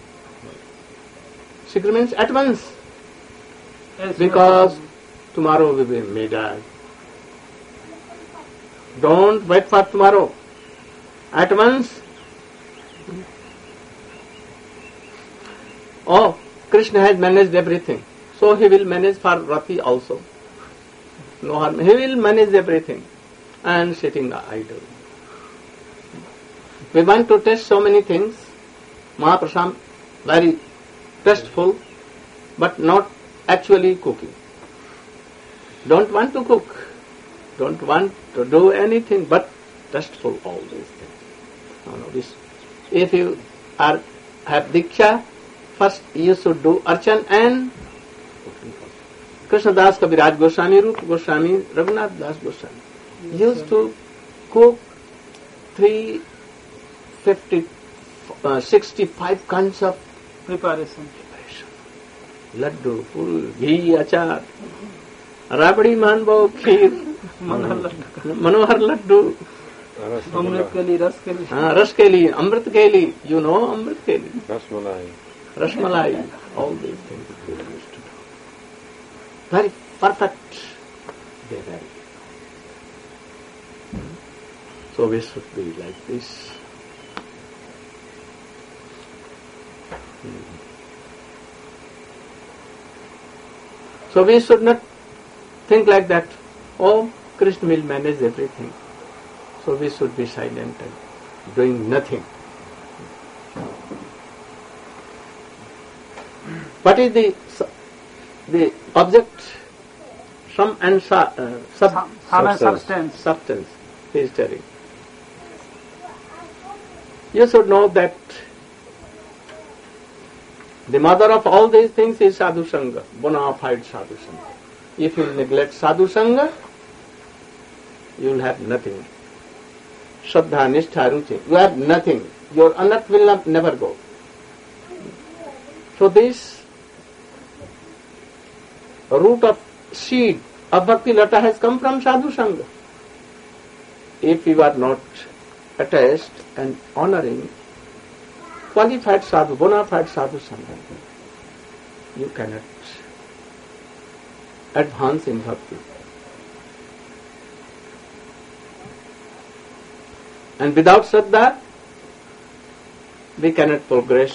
Shigra means at once. Because tomorrow we will may die. Don't wait for tomorrow. At once. Oh, Krishna has managed everything. So he will manage for Rati also. No harm. He will manage everything. And sitting idle. We want to test so many things. Mahaprasad, very tasteful, but not actually cooking. Don't want to cook. Don't want to do anything but tasteful all these things. No, no, this. If you are have Diksha, first you should do Archan and Krishnadas Kaviraj Goswami, Rupa Goswami, Raghunath Das Goswami used to cook three fifty, uh, sixty-five kinds of preparation. Laddu, full, ghee, achar, rabdi, manbo, kheer, manohar laddu, Amrit ke liye, ras ke liye. हाँ, रस के लिए, अमृत के लिए, you know, अमृत के लिए, Rasmalai. Rasmalai, all these things we used to do. Very perfect. They very. So we should be like this. So we should not think like that, oh, Krishna will manage everything. So we should be silent and doing nothing. What is the the object? Some and su, uh, sub, Some and substance. substance. He is telling. You should know that the mother of all these things is Sadhu Sangha, bona fide Sadhu Sangha. If you neglect Sadhu Sangha, you will have nothing. Shraddha, Nishtha, Ruchi. You have nothing. Your anat will not, never go. So this root of seed of Bhakti Lata has come from Sadhu Sangha. If you are not attached and honoring qualified sadhu, bona fide sadhu sangha, you cannot advance in bhakti. And without Shraddha, we cannot progress.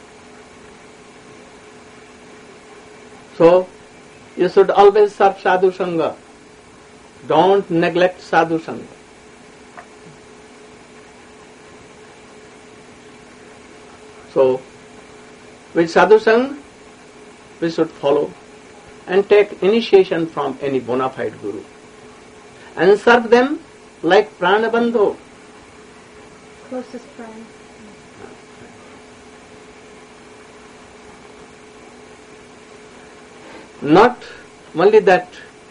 So, you should always serve sadhu sangha. Don't neglect sadhu sangha. So, with sadhu sangha, we should follow and take initiation from any bona fide guru and serve them like pranabandho. Closest friend. Not only that,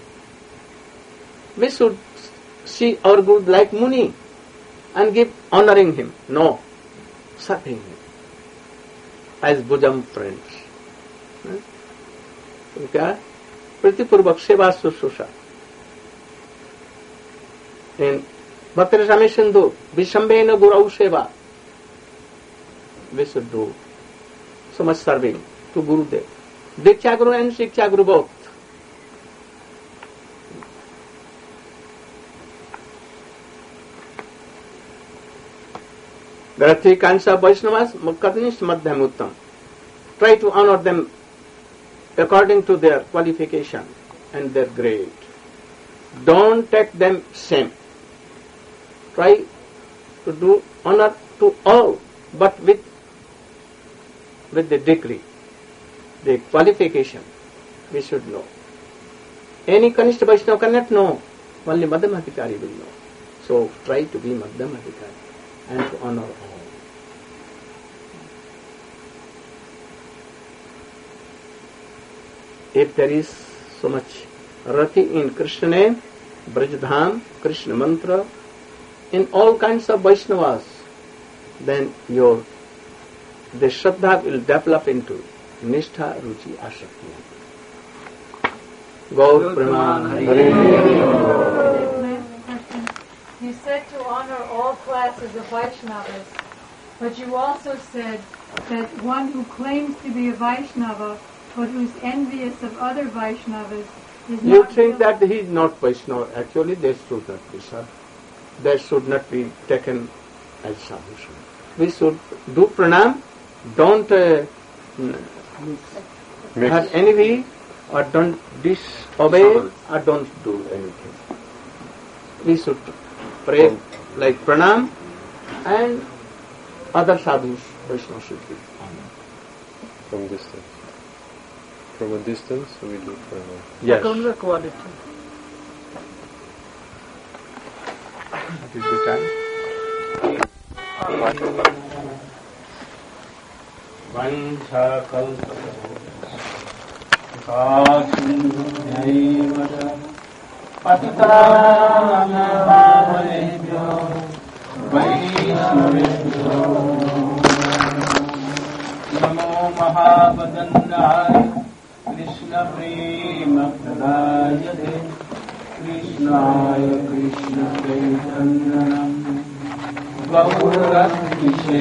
we should see our guru like Muni and give honoring him. No, serving him as bosom friends. तो क्या प्रीतिपूर्वक सेवा शुश्रूषा. In Bhakti Rasamrita Sindhu, Vishambena Gurau Seva, we should do so much serving to Gurudev. Diksha Guru and Shiksha Guru both. There are three kinds of Vaishnavas, Karnish, Madhyam, Uttam. Try to honor them according to their qualification and their grade. Don't take them same. Try to do honor to all, but with with the degree, the qualification we should know. Any Kanishta Vaishnava cannot know, only Madhyamadhikari will know. So try to be Madhyamadhikari and to honor all. If there is so much rati in Krishna name, Brajadham, Krishna mantra, in all kinds of Vaishnavas, then your the Shraddha will develop into Nishtha, Ruchi, Asakti. Gaur Praman. You said to honor all classes of Vaishnavas, but you also said that one who claims to be a Vaishnava but who's envious of other Vaishnavas is You not think guilty. that he is not Vaishnava. Actually, they should not be, sir. They should not be taken as sadhu. We should do pranam, don't uh, have envy, or don't disobey, or don't do anything. We should pray like pranam, and other sadhus, Vaishnava should be honored. From distance. From a distance, we do pranam. Yes. According to the quality. What is the time? Vancha kalpa patitanam pavanebhyo vaishnavebhyo namo mahabadandaya Krishna prema pradayate Krishnaya Krishna Chaitanyanam Gauratishe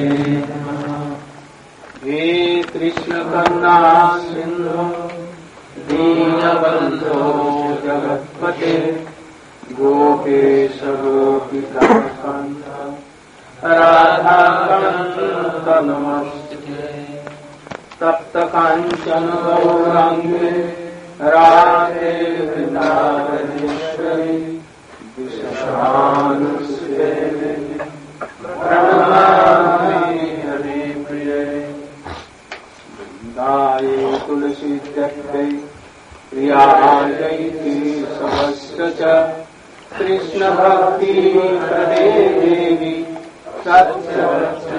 He Krishna Karuna Sindhu Deenabandho Jagatpate Gopesha Gopika Kanta Radha Kanta Namaste Tapta Kanchana Gaurange Radhe Vrindavaneshwari Vishashanusvene Pranamami Hare Priye Vrindaye Tulasi Tyakte Priyajaiti Savasya Krishna Bhakti Hare Devi Satya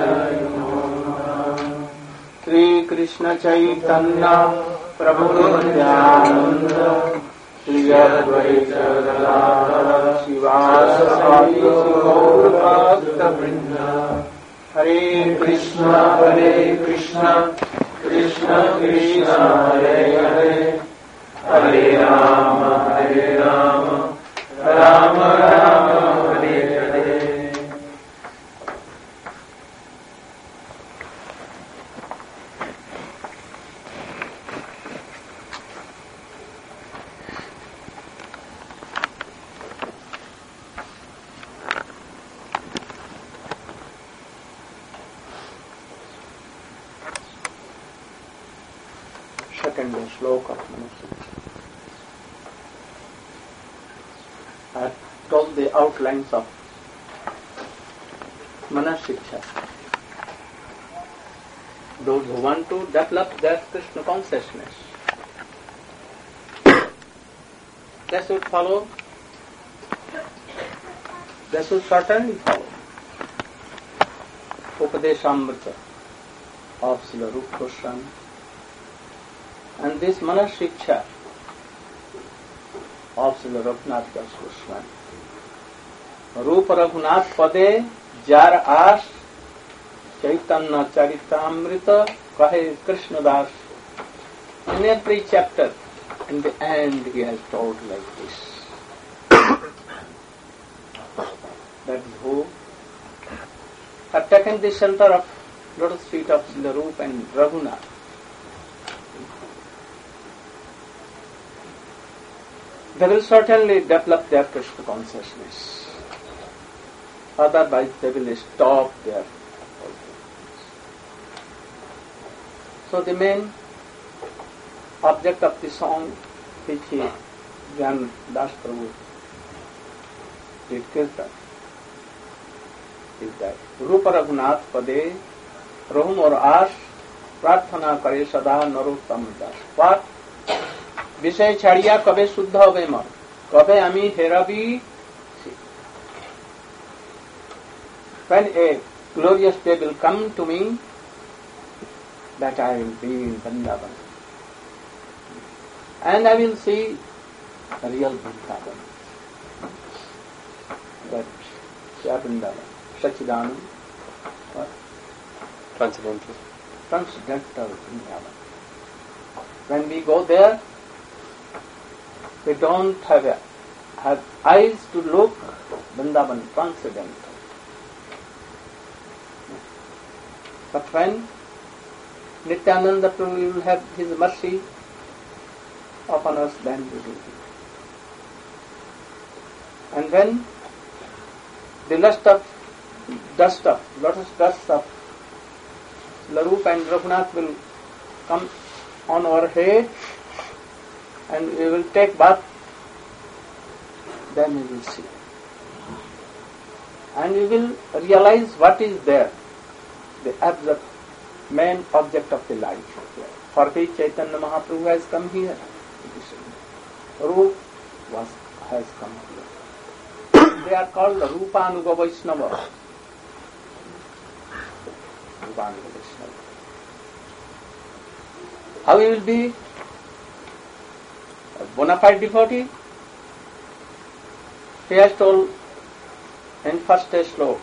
Shri Krishna Chaitanya Prabhu Nityananda Shri Advaita Gadadhara Sivasati Gaura Bhakta Vrinda Hare Krishna Hare Krishna Krishna Krishna Hare Hare Hare Rama Hare Rama Rama Rama Hare Hare. Second sloka of Manasika. I have told the outlines of Manasiksha. Those who want to develop their Krishna consciousness, they should follow, they should certainly follow Upadeshamrita of Srila Rupa Goswami. And this Manasiksha of Srila Raghunath Das Goswami. Rupa Raghunath Pade Jar As Chaitanya Charitamrita Kahe Krishna Das. In every chapter in the end he has told like this. That is who have taken the shelter of lotus feet of Srila Rupa and Raghunath. They will certainly develop their Krishna consciousness. Otherwise they will stop their. So the main object of the song which he, Gyan Das Prabhu did kirtan is that Rupa Raghunath Pade Rahum or Ash Prarthana Kare Sada Narottam Das. What? Vishay Chadiya Kabe Suddha Habe Man Kabe Ami Herabi. When a glorious day will come to me, that I will be in Vrindavan. And I will see the real Vrindavan. That Vrindavan, Sachidanand, what? Transcendental. Transcendental Vrindavan. When we go there, we don't have, a, have eyes to look Vrindavan transcendental. But when Nityananda Prabhu will have his mercy upon us, then we will be. And when the lust of dust of lotus dust of Larup and Raghunath will come on our head and we will take bath, then we will see. And we will realize what is there, the absolute main object of the life. For which Chaitanya Mahaprabhu has come here. Rupa was, has come here. They are called Rupanuga Vaishnava. Rupanuga Vaishnava. How he will be a bona fide devotee? He has told in first slok,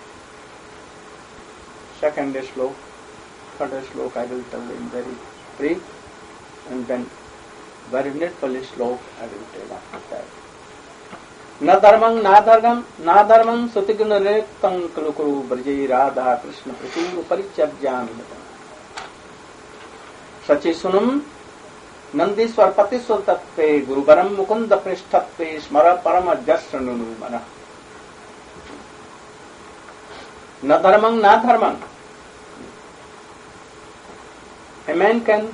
second slok, third slok I will tell in very brief, and then very needful slok I will tell after that. Na dharmang na dharmam na dharmam sutiguna rektam kalukuru brajai radha krishna pratur parichabjami sachi sunam nandiswar patiswar tattve gurubaram mukunda prishtatve smara parama jasranunu mana. Na dharmang na dharmam. A man can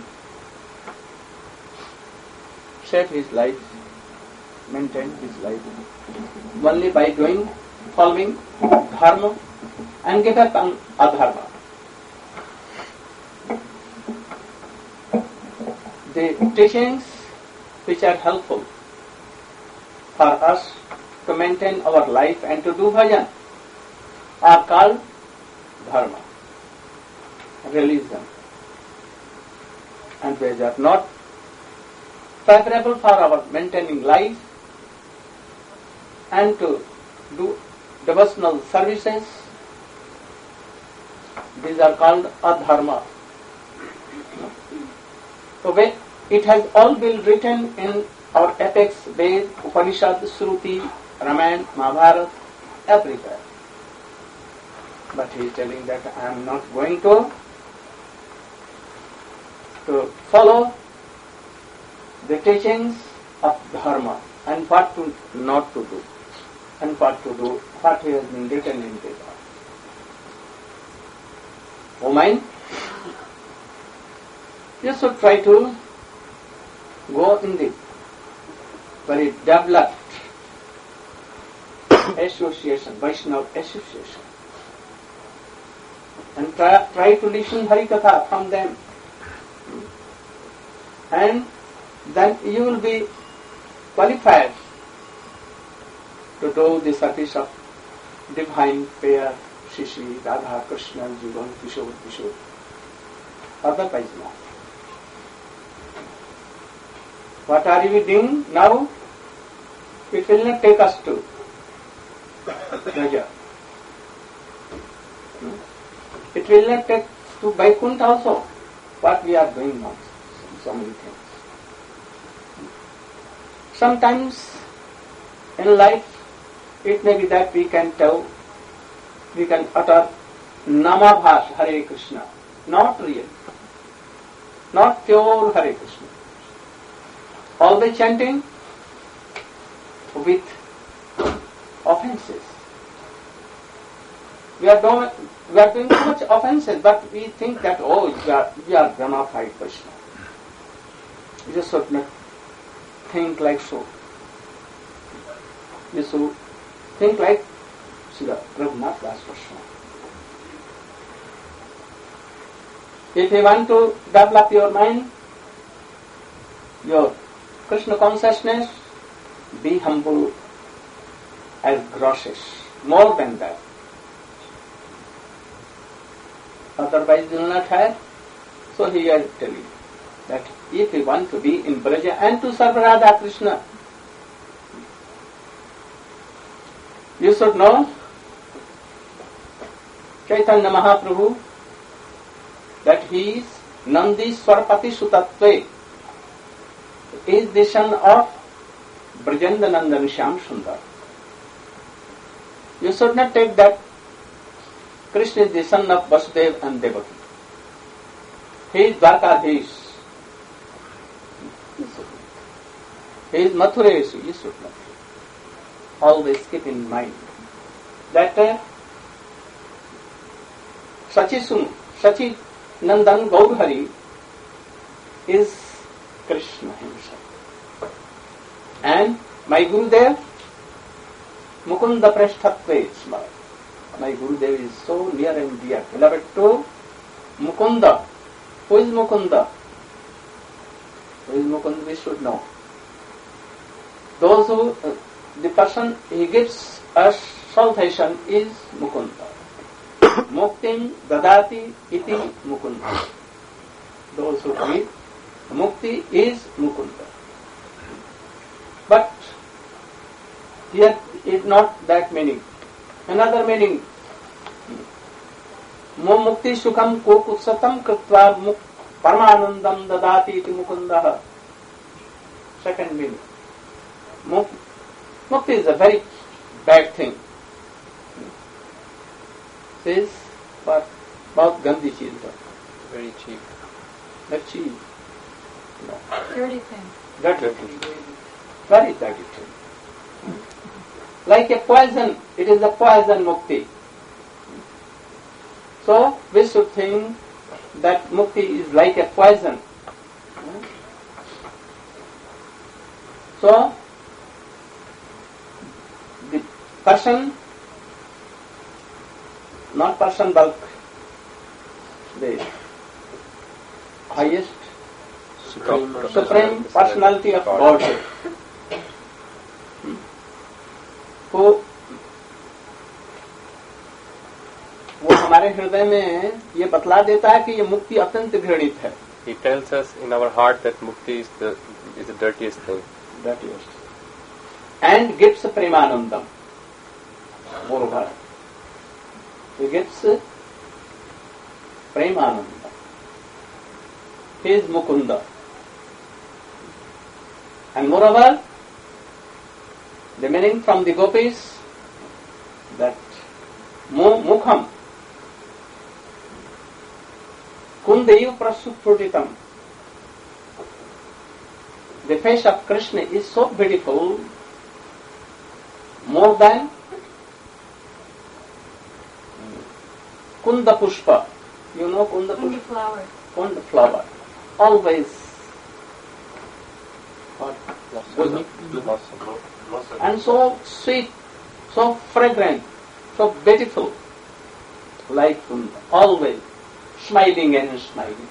save his life, maintain his life only by doing, following dharma and give up on adharma. The teachings which are helpful for us to maintain our life and to do bhajan are called dharma, religion. And they are not favorable for our maintaining life and to do devotional services. These are called adharma. So it has all been written in our epics, Ved, Upanishad, Shruti, Ramayana, Mahabharata, everywhere. But he is telling that I am not going to to follow the teachings of dharma and what to not to do and what to do, what he has been written in Veda. O mind, you should try to go in the very developed association, Vaishnava association, and try, try to listen Harikatha from them. And then you will be qualified to do the service of divine pair, Shishi, Radha, Krishna, Jivan, Kishore, Kishore. Otherwise not. What are we doing now? It will not take us to Raja. It will not take to Vaikuntha also. What we are doing now. So many things. sometimes in life it may be that we can tell, we can utter Namabhash Hare Krishna, not real, not pure Hare Krishna. Always chanting with offenses. We are doing, we are doing too much offenses, but we think that, oh, we are, we are bona fide Krishna. You just should not think like so. You should think like Srila Raghunath Das Krishna. If you want to develop your mind, your Krishna consciousness, be humble as grosses, more than that. Otherwise you will not have. So here I tell you that if you want to be in Braja and to serve Radha Krishna, you should know Chaitanya Mahaprabhu, that he is Nandi Swarpati Sutatve, is the son of Brajendanandan Shyam Sundar. You should not take that Krishna is the son of Vasudeva and Devaki. He is Dwarkadhish. He is Mathuresu. You should not. Always keep in mind that uh, Sachi Sun, Sachi Nandan Gaudhari is Krishna himself. And my Gurudev, Mukunda Prashthatve Smar. My Gurudev is so near and dear, beloved to Mukunda. Who is Mukunda? Who is Mukunda? We should know. Those who, uh, the person he gives us salvation is Mukunda. Muktim dadati iti Mukunda. Those who give mukti is Mukunda. But here is not that meaning. Another meaning. Mo mukti sukham kokutsatam kritva muk paramanandam dadati iti Mukundaha. Second meaning. Muk, mukti is a very bad thing. Says what about Gandhi cheese? Very cheap. Very cheap. No. Dirty thing. Dirty thing. Very dirty thing. Like a poison, it is a poison mukti. So we should think that mukti is like a poison. So the person, not person bulk, the highest Supreme, supreme personality of Godhead, वो वो हमारे हृदय में ये बतला देता है कि ये मुक्ति अत्यंत घृणित है. He tells us in our heart that mukti is the is the dirtiest thing. Dirtiest. And gives premanandam. Moreover, he gives premanandam. He is Mukunda. And moreover, the meaning from the gopis that mukham kundayu prasupruditam. The face of Krishna is so beautiful, more than Kunda Pushpa. You know Kunda Kunda Pushpa? flower. Kunda flower. Always what? Blossom. And so sweet, so fragrant, so beautiful, like Kunda, always smiling and smiling.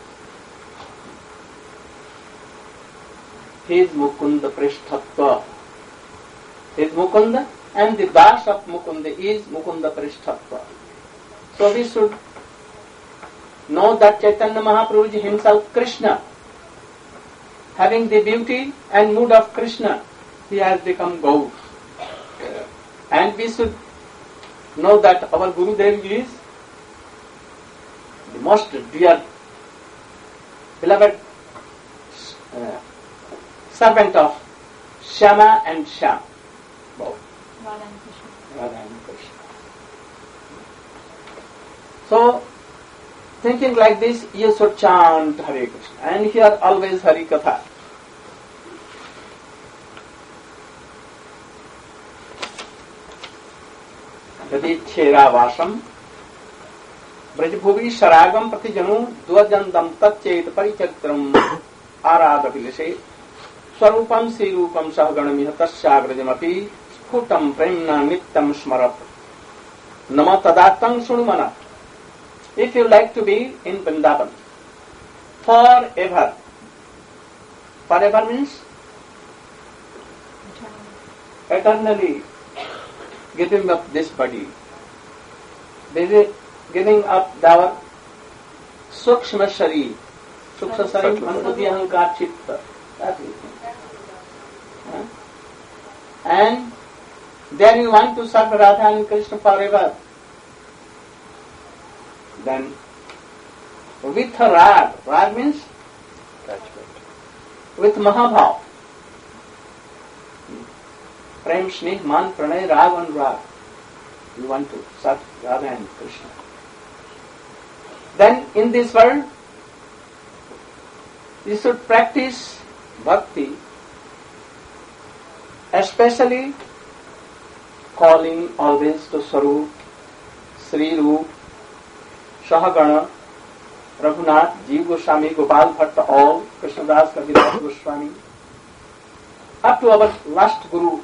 He is Mukunda Prishtatva. He is Mukunda, and the Das of Mukunda is Mukunda Prishtatva. So we should know that Chaitanya Mahaprabhu is himself Krishna. Having the beauty and mood of Krishna, he has become Gaur. And we should know that our Gurudev is the most dear, beloved uh, servant of Shama and Sham. Both. Radha and Krishna. Radha and Krishna. So, thinking like this, you should chant Hare Krishna. And here always Hari Katha. Yadi Chera Brajabhuvi Sharagam Pratijanu Dvajandam Tatchet Parichakram Arada Vilase Swarupam Sirupam Sahaganami Tasyagrajamapi Sputam Premna Nittam Smarat Nama Tadatang Sunumana. If you like to be in Vrindavan forever, forever means eternally giving up this body, giving up our Sukshma Shari, Sukshma Shari, Manbuddhi Ahankar Chitta, that is it. And then you want to serve Radha and Krishna forever. Then with rag, rag means attachment. With Mahabhav. Prem, Snih, Man, Pranay, Rag and Rag. You want to serve Radha and Krishna. Then in this world, you should practice bhakti, especially calling always to Swarup, Sri Rup, Sahagana, Raghunath, Jeev Goswami, Gopal Bhatta, all, Krishnadas, Kaviraj Goswami, up to our last Guru,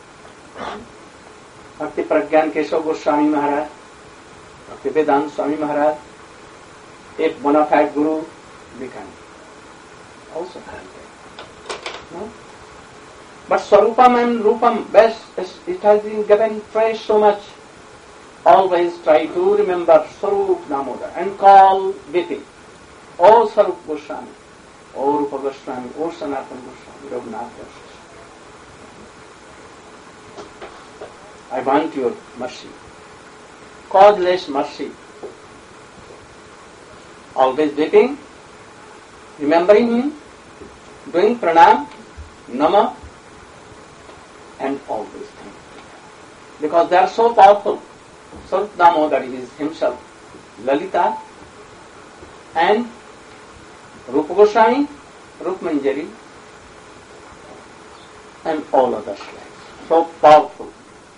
Bhakti Pragyan Keshav Goswami Maharaj, Bhakti Vedanta Swami Maharaj, a bona fide Guru, we can also have. No? But Swarupam and Rupam, best, it has been given praise so much. Always try to remember Swarup Damodar and call Viti. O Swarup Goswami, O Rupa Goswami, O Sanatana Goswami, Raghunath Goswami. I want your mercy. Causeless mercy. Always waiting, remembering him, doing pranam, nama, and all these things. Because they are so powerful. Swarup Damodar is himself Lalita and Rupa Goswami, Rup Manjari, and all others like so powerful.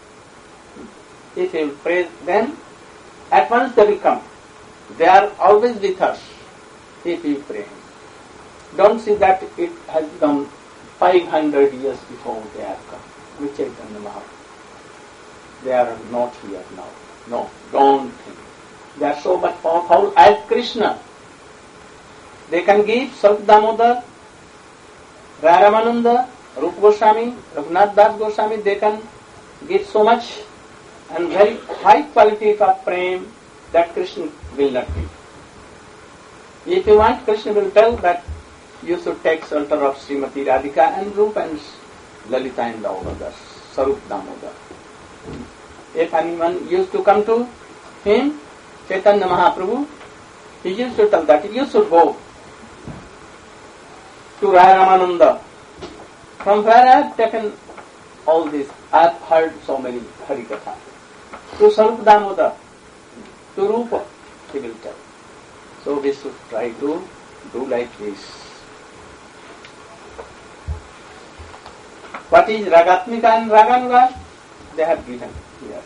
If you praise them, at once they will come. They are always with us if you pray. Don't see that it has come five hundred years before they have come. We check them out. They are not here now. No, don't think. They are so much powerful as Krishna. They can give Swarup Damodar, Ramananda, Rupa Goswami, Raghunath Das Goswami, they can give so much and very high quality of prem that Krishna will not give. If you want, Krishna will tell that you should take shelter of Srimati Radhika and Rupa and Lalita and all others, Swarup Damodar. If anyone used to come to him, Chaitanya Mahaprabhu, he used to tell that you should go to Raya Ramananda. From where I have taken all this, I have heard so many Harikatha. To Swarup Damodar, to Rupa, he will tell. So we should try to do like this. What is Ragatmika and Raganuga? They have given here.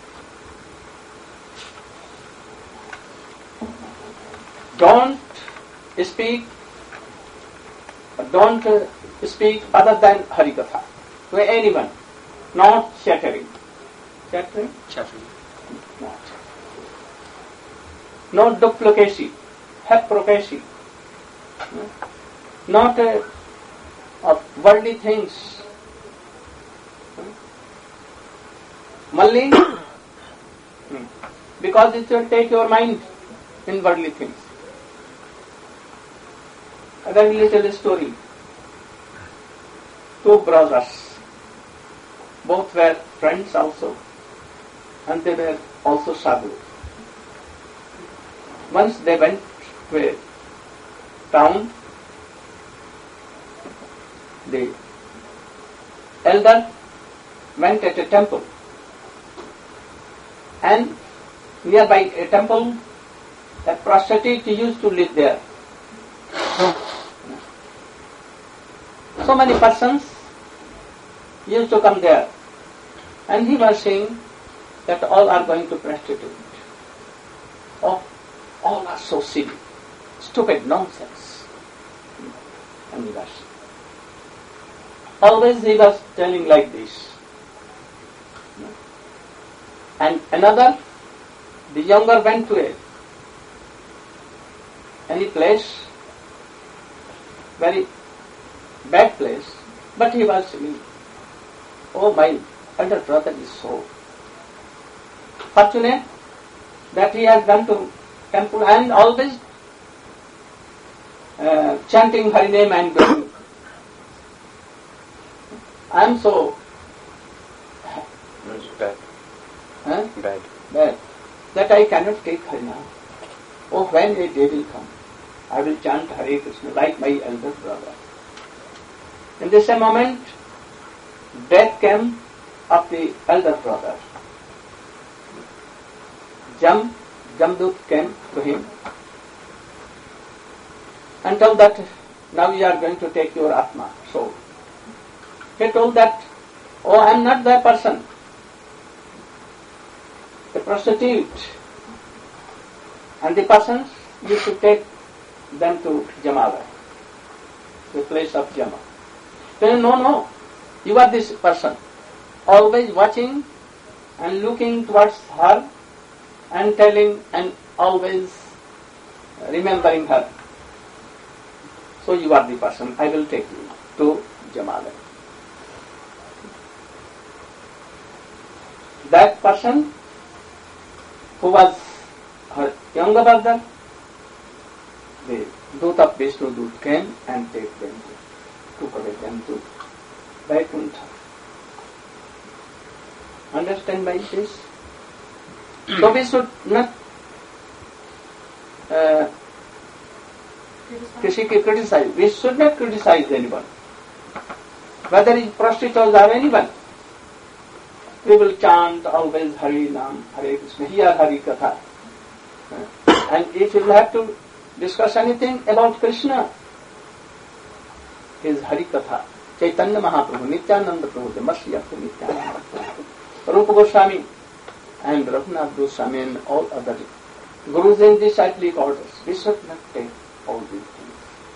Don't speak, don't speak other than Harikatha to anyone, not chattering. Chattering? Chattering. Not. Not duplicacy, hypocrisy. Not uh, of worldly things. Malli, because it will take your mind in worldly things. A very little story. Two brothers, both were friends also, and they were also sadhus. Once they went to a town, they elder went at a temple, and nearby a temple, a prostitute used to live there. So many persons used to come there, and he was saying that all are going to prostitute. Oh, all are so silly, stupid nonsense. And he was always he was telling like this. And another, the younger went to a any place, very bad place, but he was saying, oh, my elder brother is so fortunate that he has gone to temple and always uh, chanting Hari name and going. I am so bad. Huh? Bad. Bad that I cannot take Hari now. Oh, when a day will come, I will chant Hare Krishna like my elder brother. In this moment, death came of the elder brother. Jam, Jamdut came to him and told that now you are going to take your Atma, soul. He told that, oh, I am not that person, a prostitute. And the persons, you should take them to Jamala, the place of Jama. He no, no, you are this person, always watching and looking towards her and telling and always remembering her. So you are the person, I will take you to Jamala. That person who was her younger brother, the Dut of Vishnu Dut came and take them to, took away them to Vaikuntha. Understand by this? So we should not uh, criticize. We should not criticize anyone. Whether it's prostitutes or anyone. We will chant always Hari Nam, Hare Krishna, here Hari Katha. And if you have to discuss anything about Krishna, is Hari Katha. Chaitanya Mahaprabhu, Nityananda Prabhu, the mercy of Nityananda Prabhu, Rupa Goswami, and Raghunath Goswami, and all other Gurus in the cyclic orders. We should not take all these things.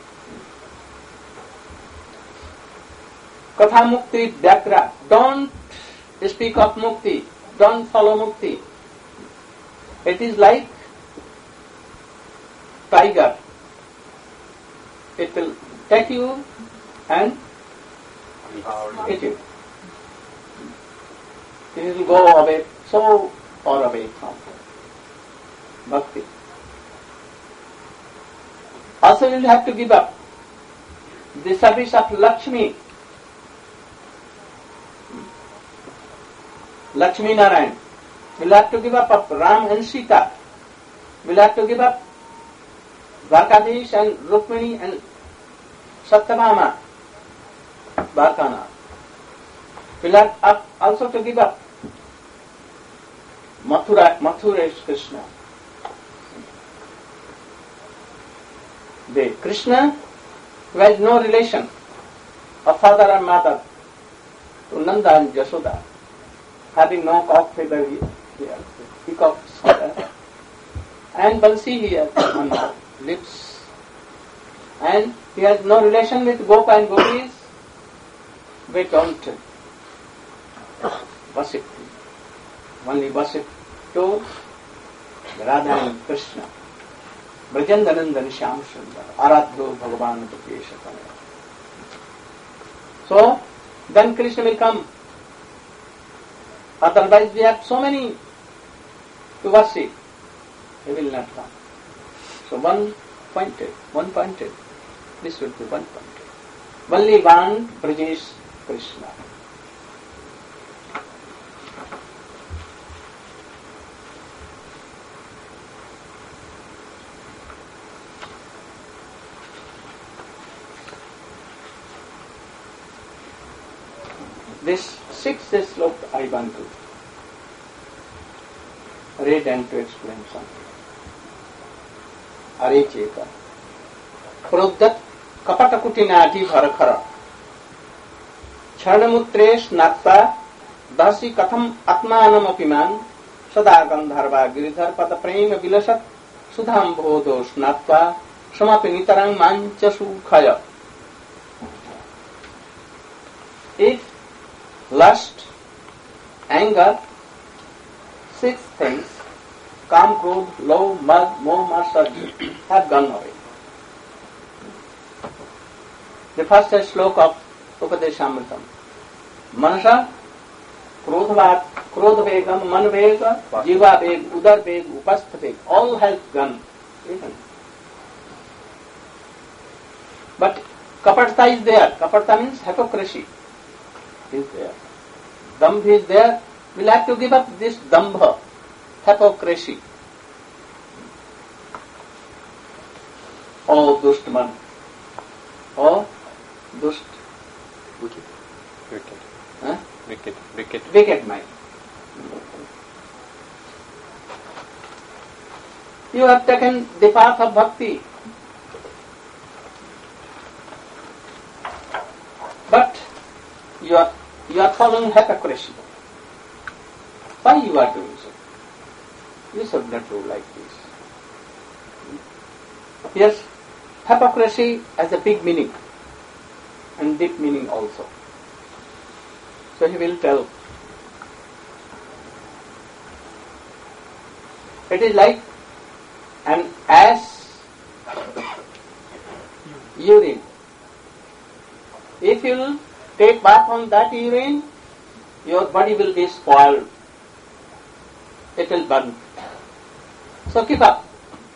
Katha Mukti Vyakra. Don't speak of Mukti. Don't follow Mukti. It is like tiger. It will take you and eat you. It will go away, so far away from Bhakti. Also you will have to give up the service of Lakshmi. Lakshmi Narayan. You will have to give up of Ram and Sita. You will have to give up Dwarkadish and Rukmini and Satyabhama, Dwarkana. You will have also to give up Mathura, Mathura is Krishna. The Krishna who has no relation of father and mother to Nanda and Jasoda, having no cock feather here, peacock feather, and Bansi he has on the lips, and he has no relation with Gopa and Gopis. We don't worship him. Only worship to Radha and Krishna. Brajandanandan Shyam Sundar, Aradho Bhagavan Prapesha. So, then Krishna will come. Otherwise we have so many to worship. He will not come. So one pointed, one pointed. This will be one pointed. Vallivan Brajesh Krishna. This sixth sloka I want to read and to explain something. Are cheta. Proddat kapatakutinati bharakhara. Chadamutre snakta dasi katham atmanam apiman sada gandharva giridhar pada prema vilasat sudham bodho snakta samapi nitarang mancha sukhaya. If lust, anger, six things, Kam, Krodh, Love, Mad, Moh, Matsarya, have gone away. The first sloka of Upadeshamritam. Manasa, Krodhvat, Krodh Vegam, Man Vega, Jiva Veg, Udar Veg, Upastha Veg, all have gone. But Kaparta is there. Kaparta means hypocrisy is there. Dambha is there. We'll have to give up this dambha, hypocrisy. Oh, dust man. Oh, dust. Wicked. Wicked. Huh? Wicked. Wicked. Wicked mind. You have taken the path of bhakti. But you are, you are following hypocrisy. Why you are doing so? You should not do like this. Yes, hypocrisy has a big meaning and deep meaning also. So he will tell. It is like an ass urine. If you will take bath on that urine, your body will be spoiled. It will burn. So keep up.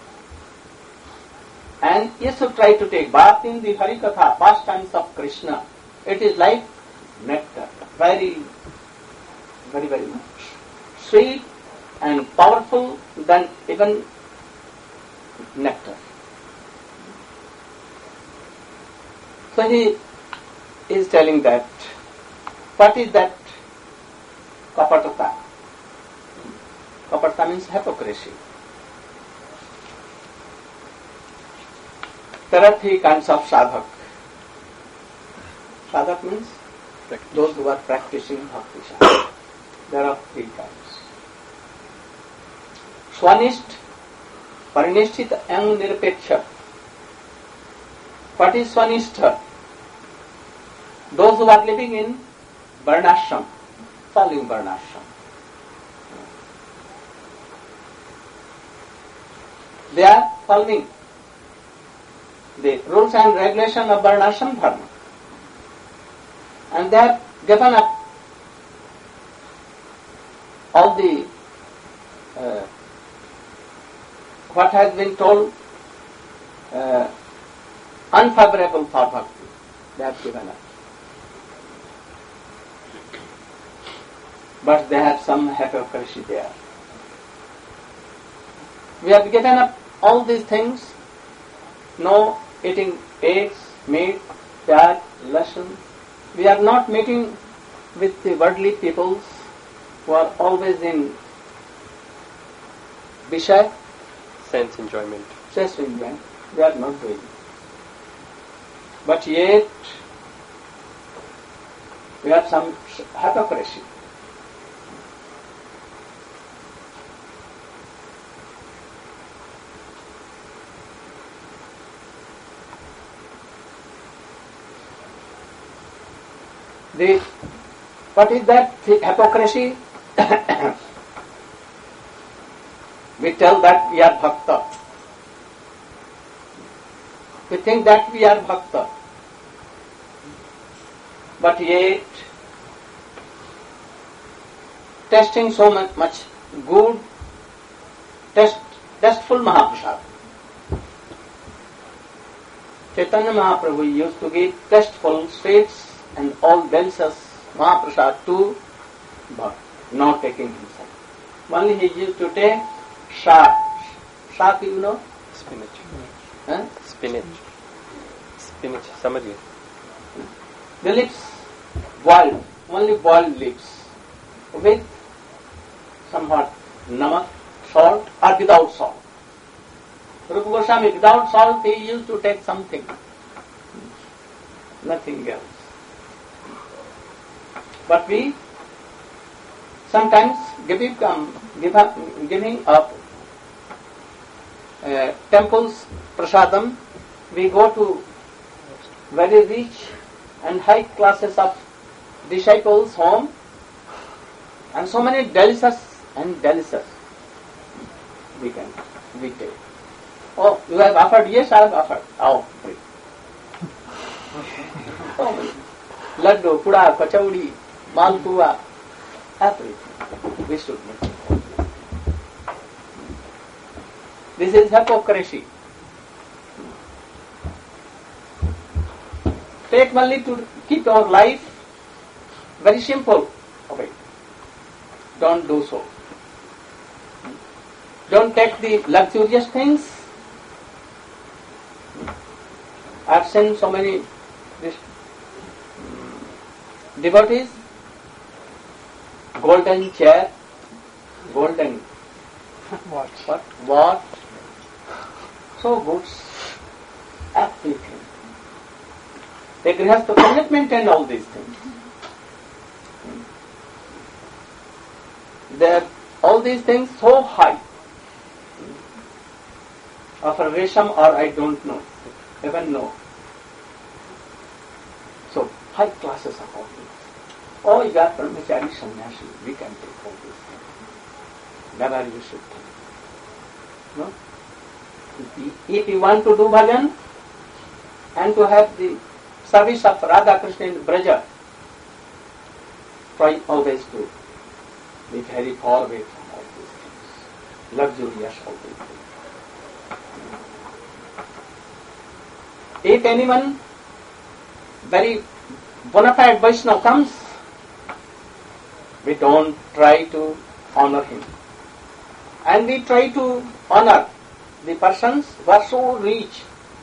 And you should try to take bath in the Harikatha, pastimes of Krishna. It is like nectar, very, very, very much sweet and powerful than even nectar. So he is telling that, what is that kapatata? Kapatata means hypocrisy. There are three kinds of sadhak. Sadhak means those who are practicing bhakti sadhana. There are three kinds. Swanisht, Parinishthit and Nirapeksha. What is Swanishtha? Those who are living in Varnashram, following Varnashram. They are following the rules and regulations of Varnashram Dharma. And they have given up all the uh, what has been told uh, unfavorable for bhakti. They have given up. But they have some hypocrisy there. We have given up all these things, no eating eggs, meat, fat, lesson. We are not meeting with the worldly peoples who are always in Vishaya, sense enjoyment. Sense enjoyment. They are not doing. But yet, we have some hypocrisy. The, what is that hypocrisy? We tell that we are bhakta. We think that we are bhakta. But yet, tasting so much, much good, taste, tasteful Mahaprasad. Chaitanya Mahaprabhu used to give tasteful sweets and all delicious Mahaprasad to but not taking himself. Only he used to take shak. Shak, you know? Spinach. Huh? Spinach. Spinach. समझ गए. The lips boiled only boiled leaves with somewhat namak, salt, or without salt. Rupa Goswami, without salt, he used to take something, nothing else. But we sometimes giving, um, give up, giving up uh, temples, prasadam, we go to very rich and high classes of disciples' home, and so many delicious and delicious we can we take. Oh, you have offered? Yes, I have offered. Oh, please. Oh, laddu, puda, kachaudi, malpua, everything. We should make it. This is hypocrisy. Take only to keep our life very simple. Okay. Don't do so. Don't take the luxurious things. I've seen so many this, um, devotees, golden chair, golden Watch. what? What? So good. Everything. They grasp the commitment and all these things. They are all these things so high. Of a resham or I don't know. Even know. So, high classes of all things. Oh, you are brahmachari sannyasi. We can take all these things. Never you should think. No? If you want to do bhajan and to have the service of Radha Krishna in Braja, try always to be very far away from all these things. Luxurious all these things. If anyone very bona fide Vaishnava comes, we don't try to honor him. And we try to honor the persons who are so rich.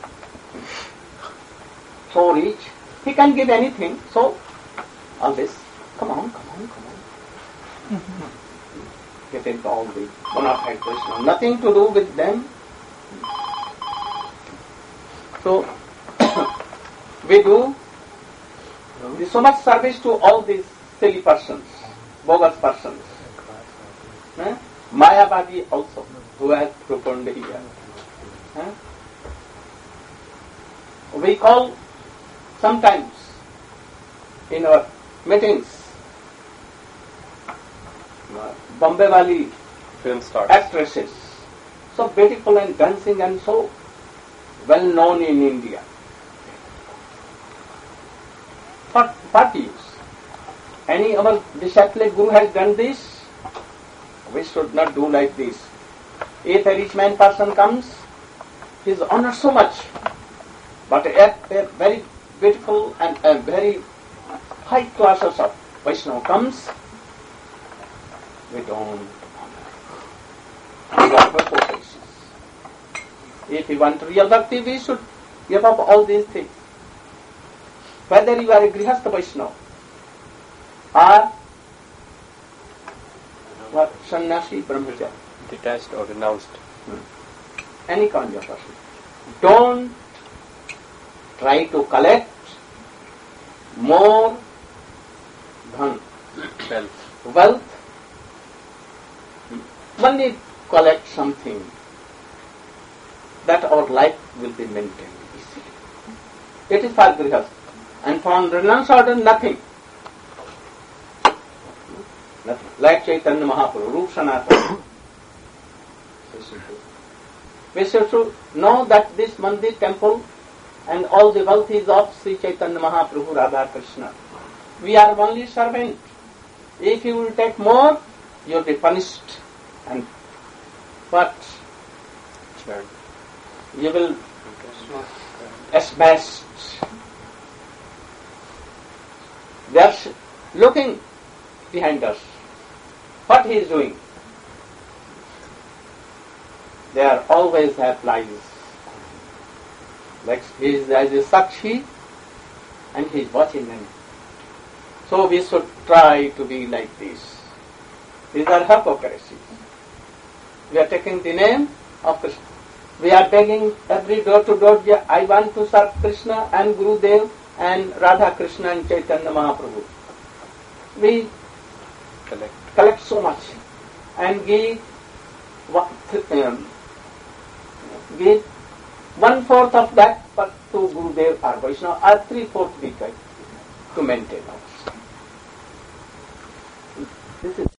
So rich, he can give anything. So, always, come on, come on, come on. Get into all the bona fide Vaishnava. Nothing to do with them. So, we do so much service to all these silly persons, bogus persons. Eh? Mayavadi also, who has profound here. Eh? We call sometimes in our meetings Bombay Wali film stars, actresses, so beautiful and dancing and so well known in India. What, what use? Any our disciple guru has done this? We should not do like this. If a rich man person comes, he is honored so much. But if a very beautiful and a very high classes of Vaishnava comes, we don't honor. We are hypocrites. If we want real bhakti, we should give up all these things. Whether you are a Grihastha Vaishnava or what, sannyasi, brahmachari, detached or renounced, hmm. any kind of person, don't try to collect more dhan, wealth. wealth. Only collect something that our life will be maintained easily. It is for Grihastha. And from renounced order, nothing. Nothing. Like Chaitanya Mahaprabhu, Rup Sanatana. We should know that this mandir, temple, and all the wealth is of Sri Chaitanya Mahaprabhu, Radha Krishna. We are only servant. If you will take more, you will be punished. And what? Churn. You will smashed. They are looking behind us. What he is doing? They are always have lies. Like he is as a Sakshi and he is watching them. So we should try to be like this. These are hypocrisies. We are taking the name of Krishna. We are begging every door to door, I want to serve Krishna and Gurudev and Radha Krishna and Chaitanya Mahaprabhu. We collect, collect so much and give, um, give one fourth of that but to Gurudev or Vaishnava, or three fourth we get to maintain ours. This is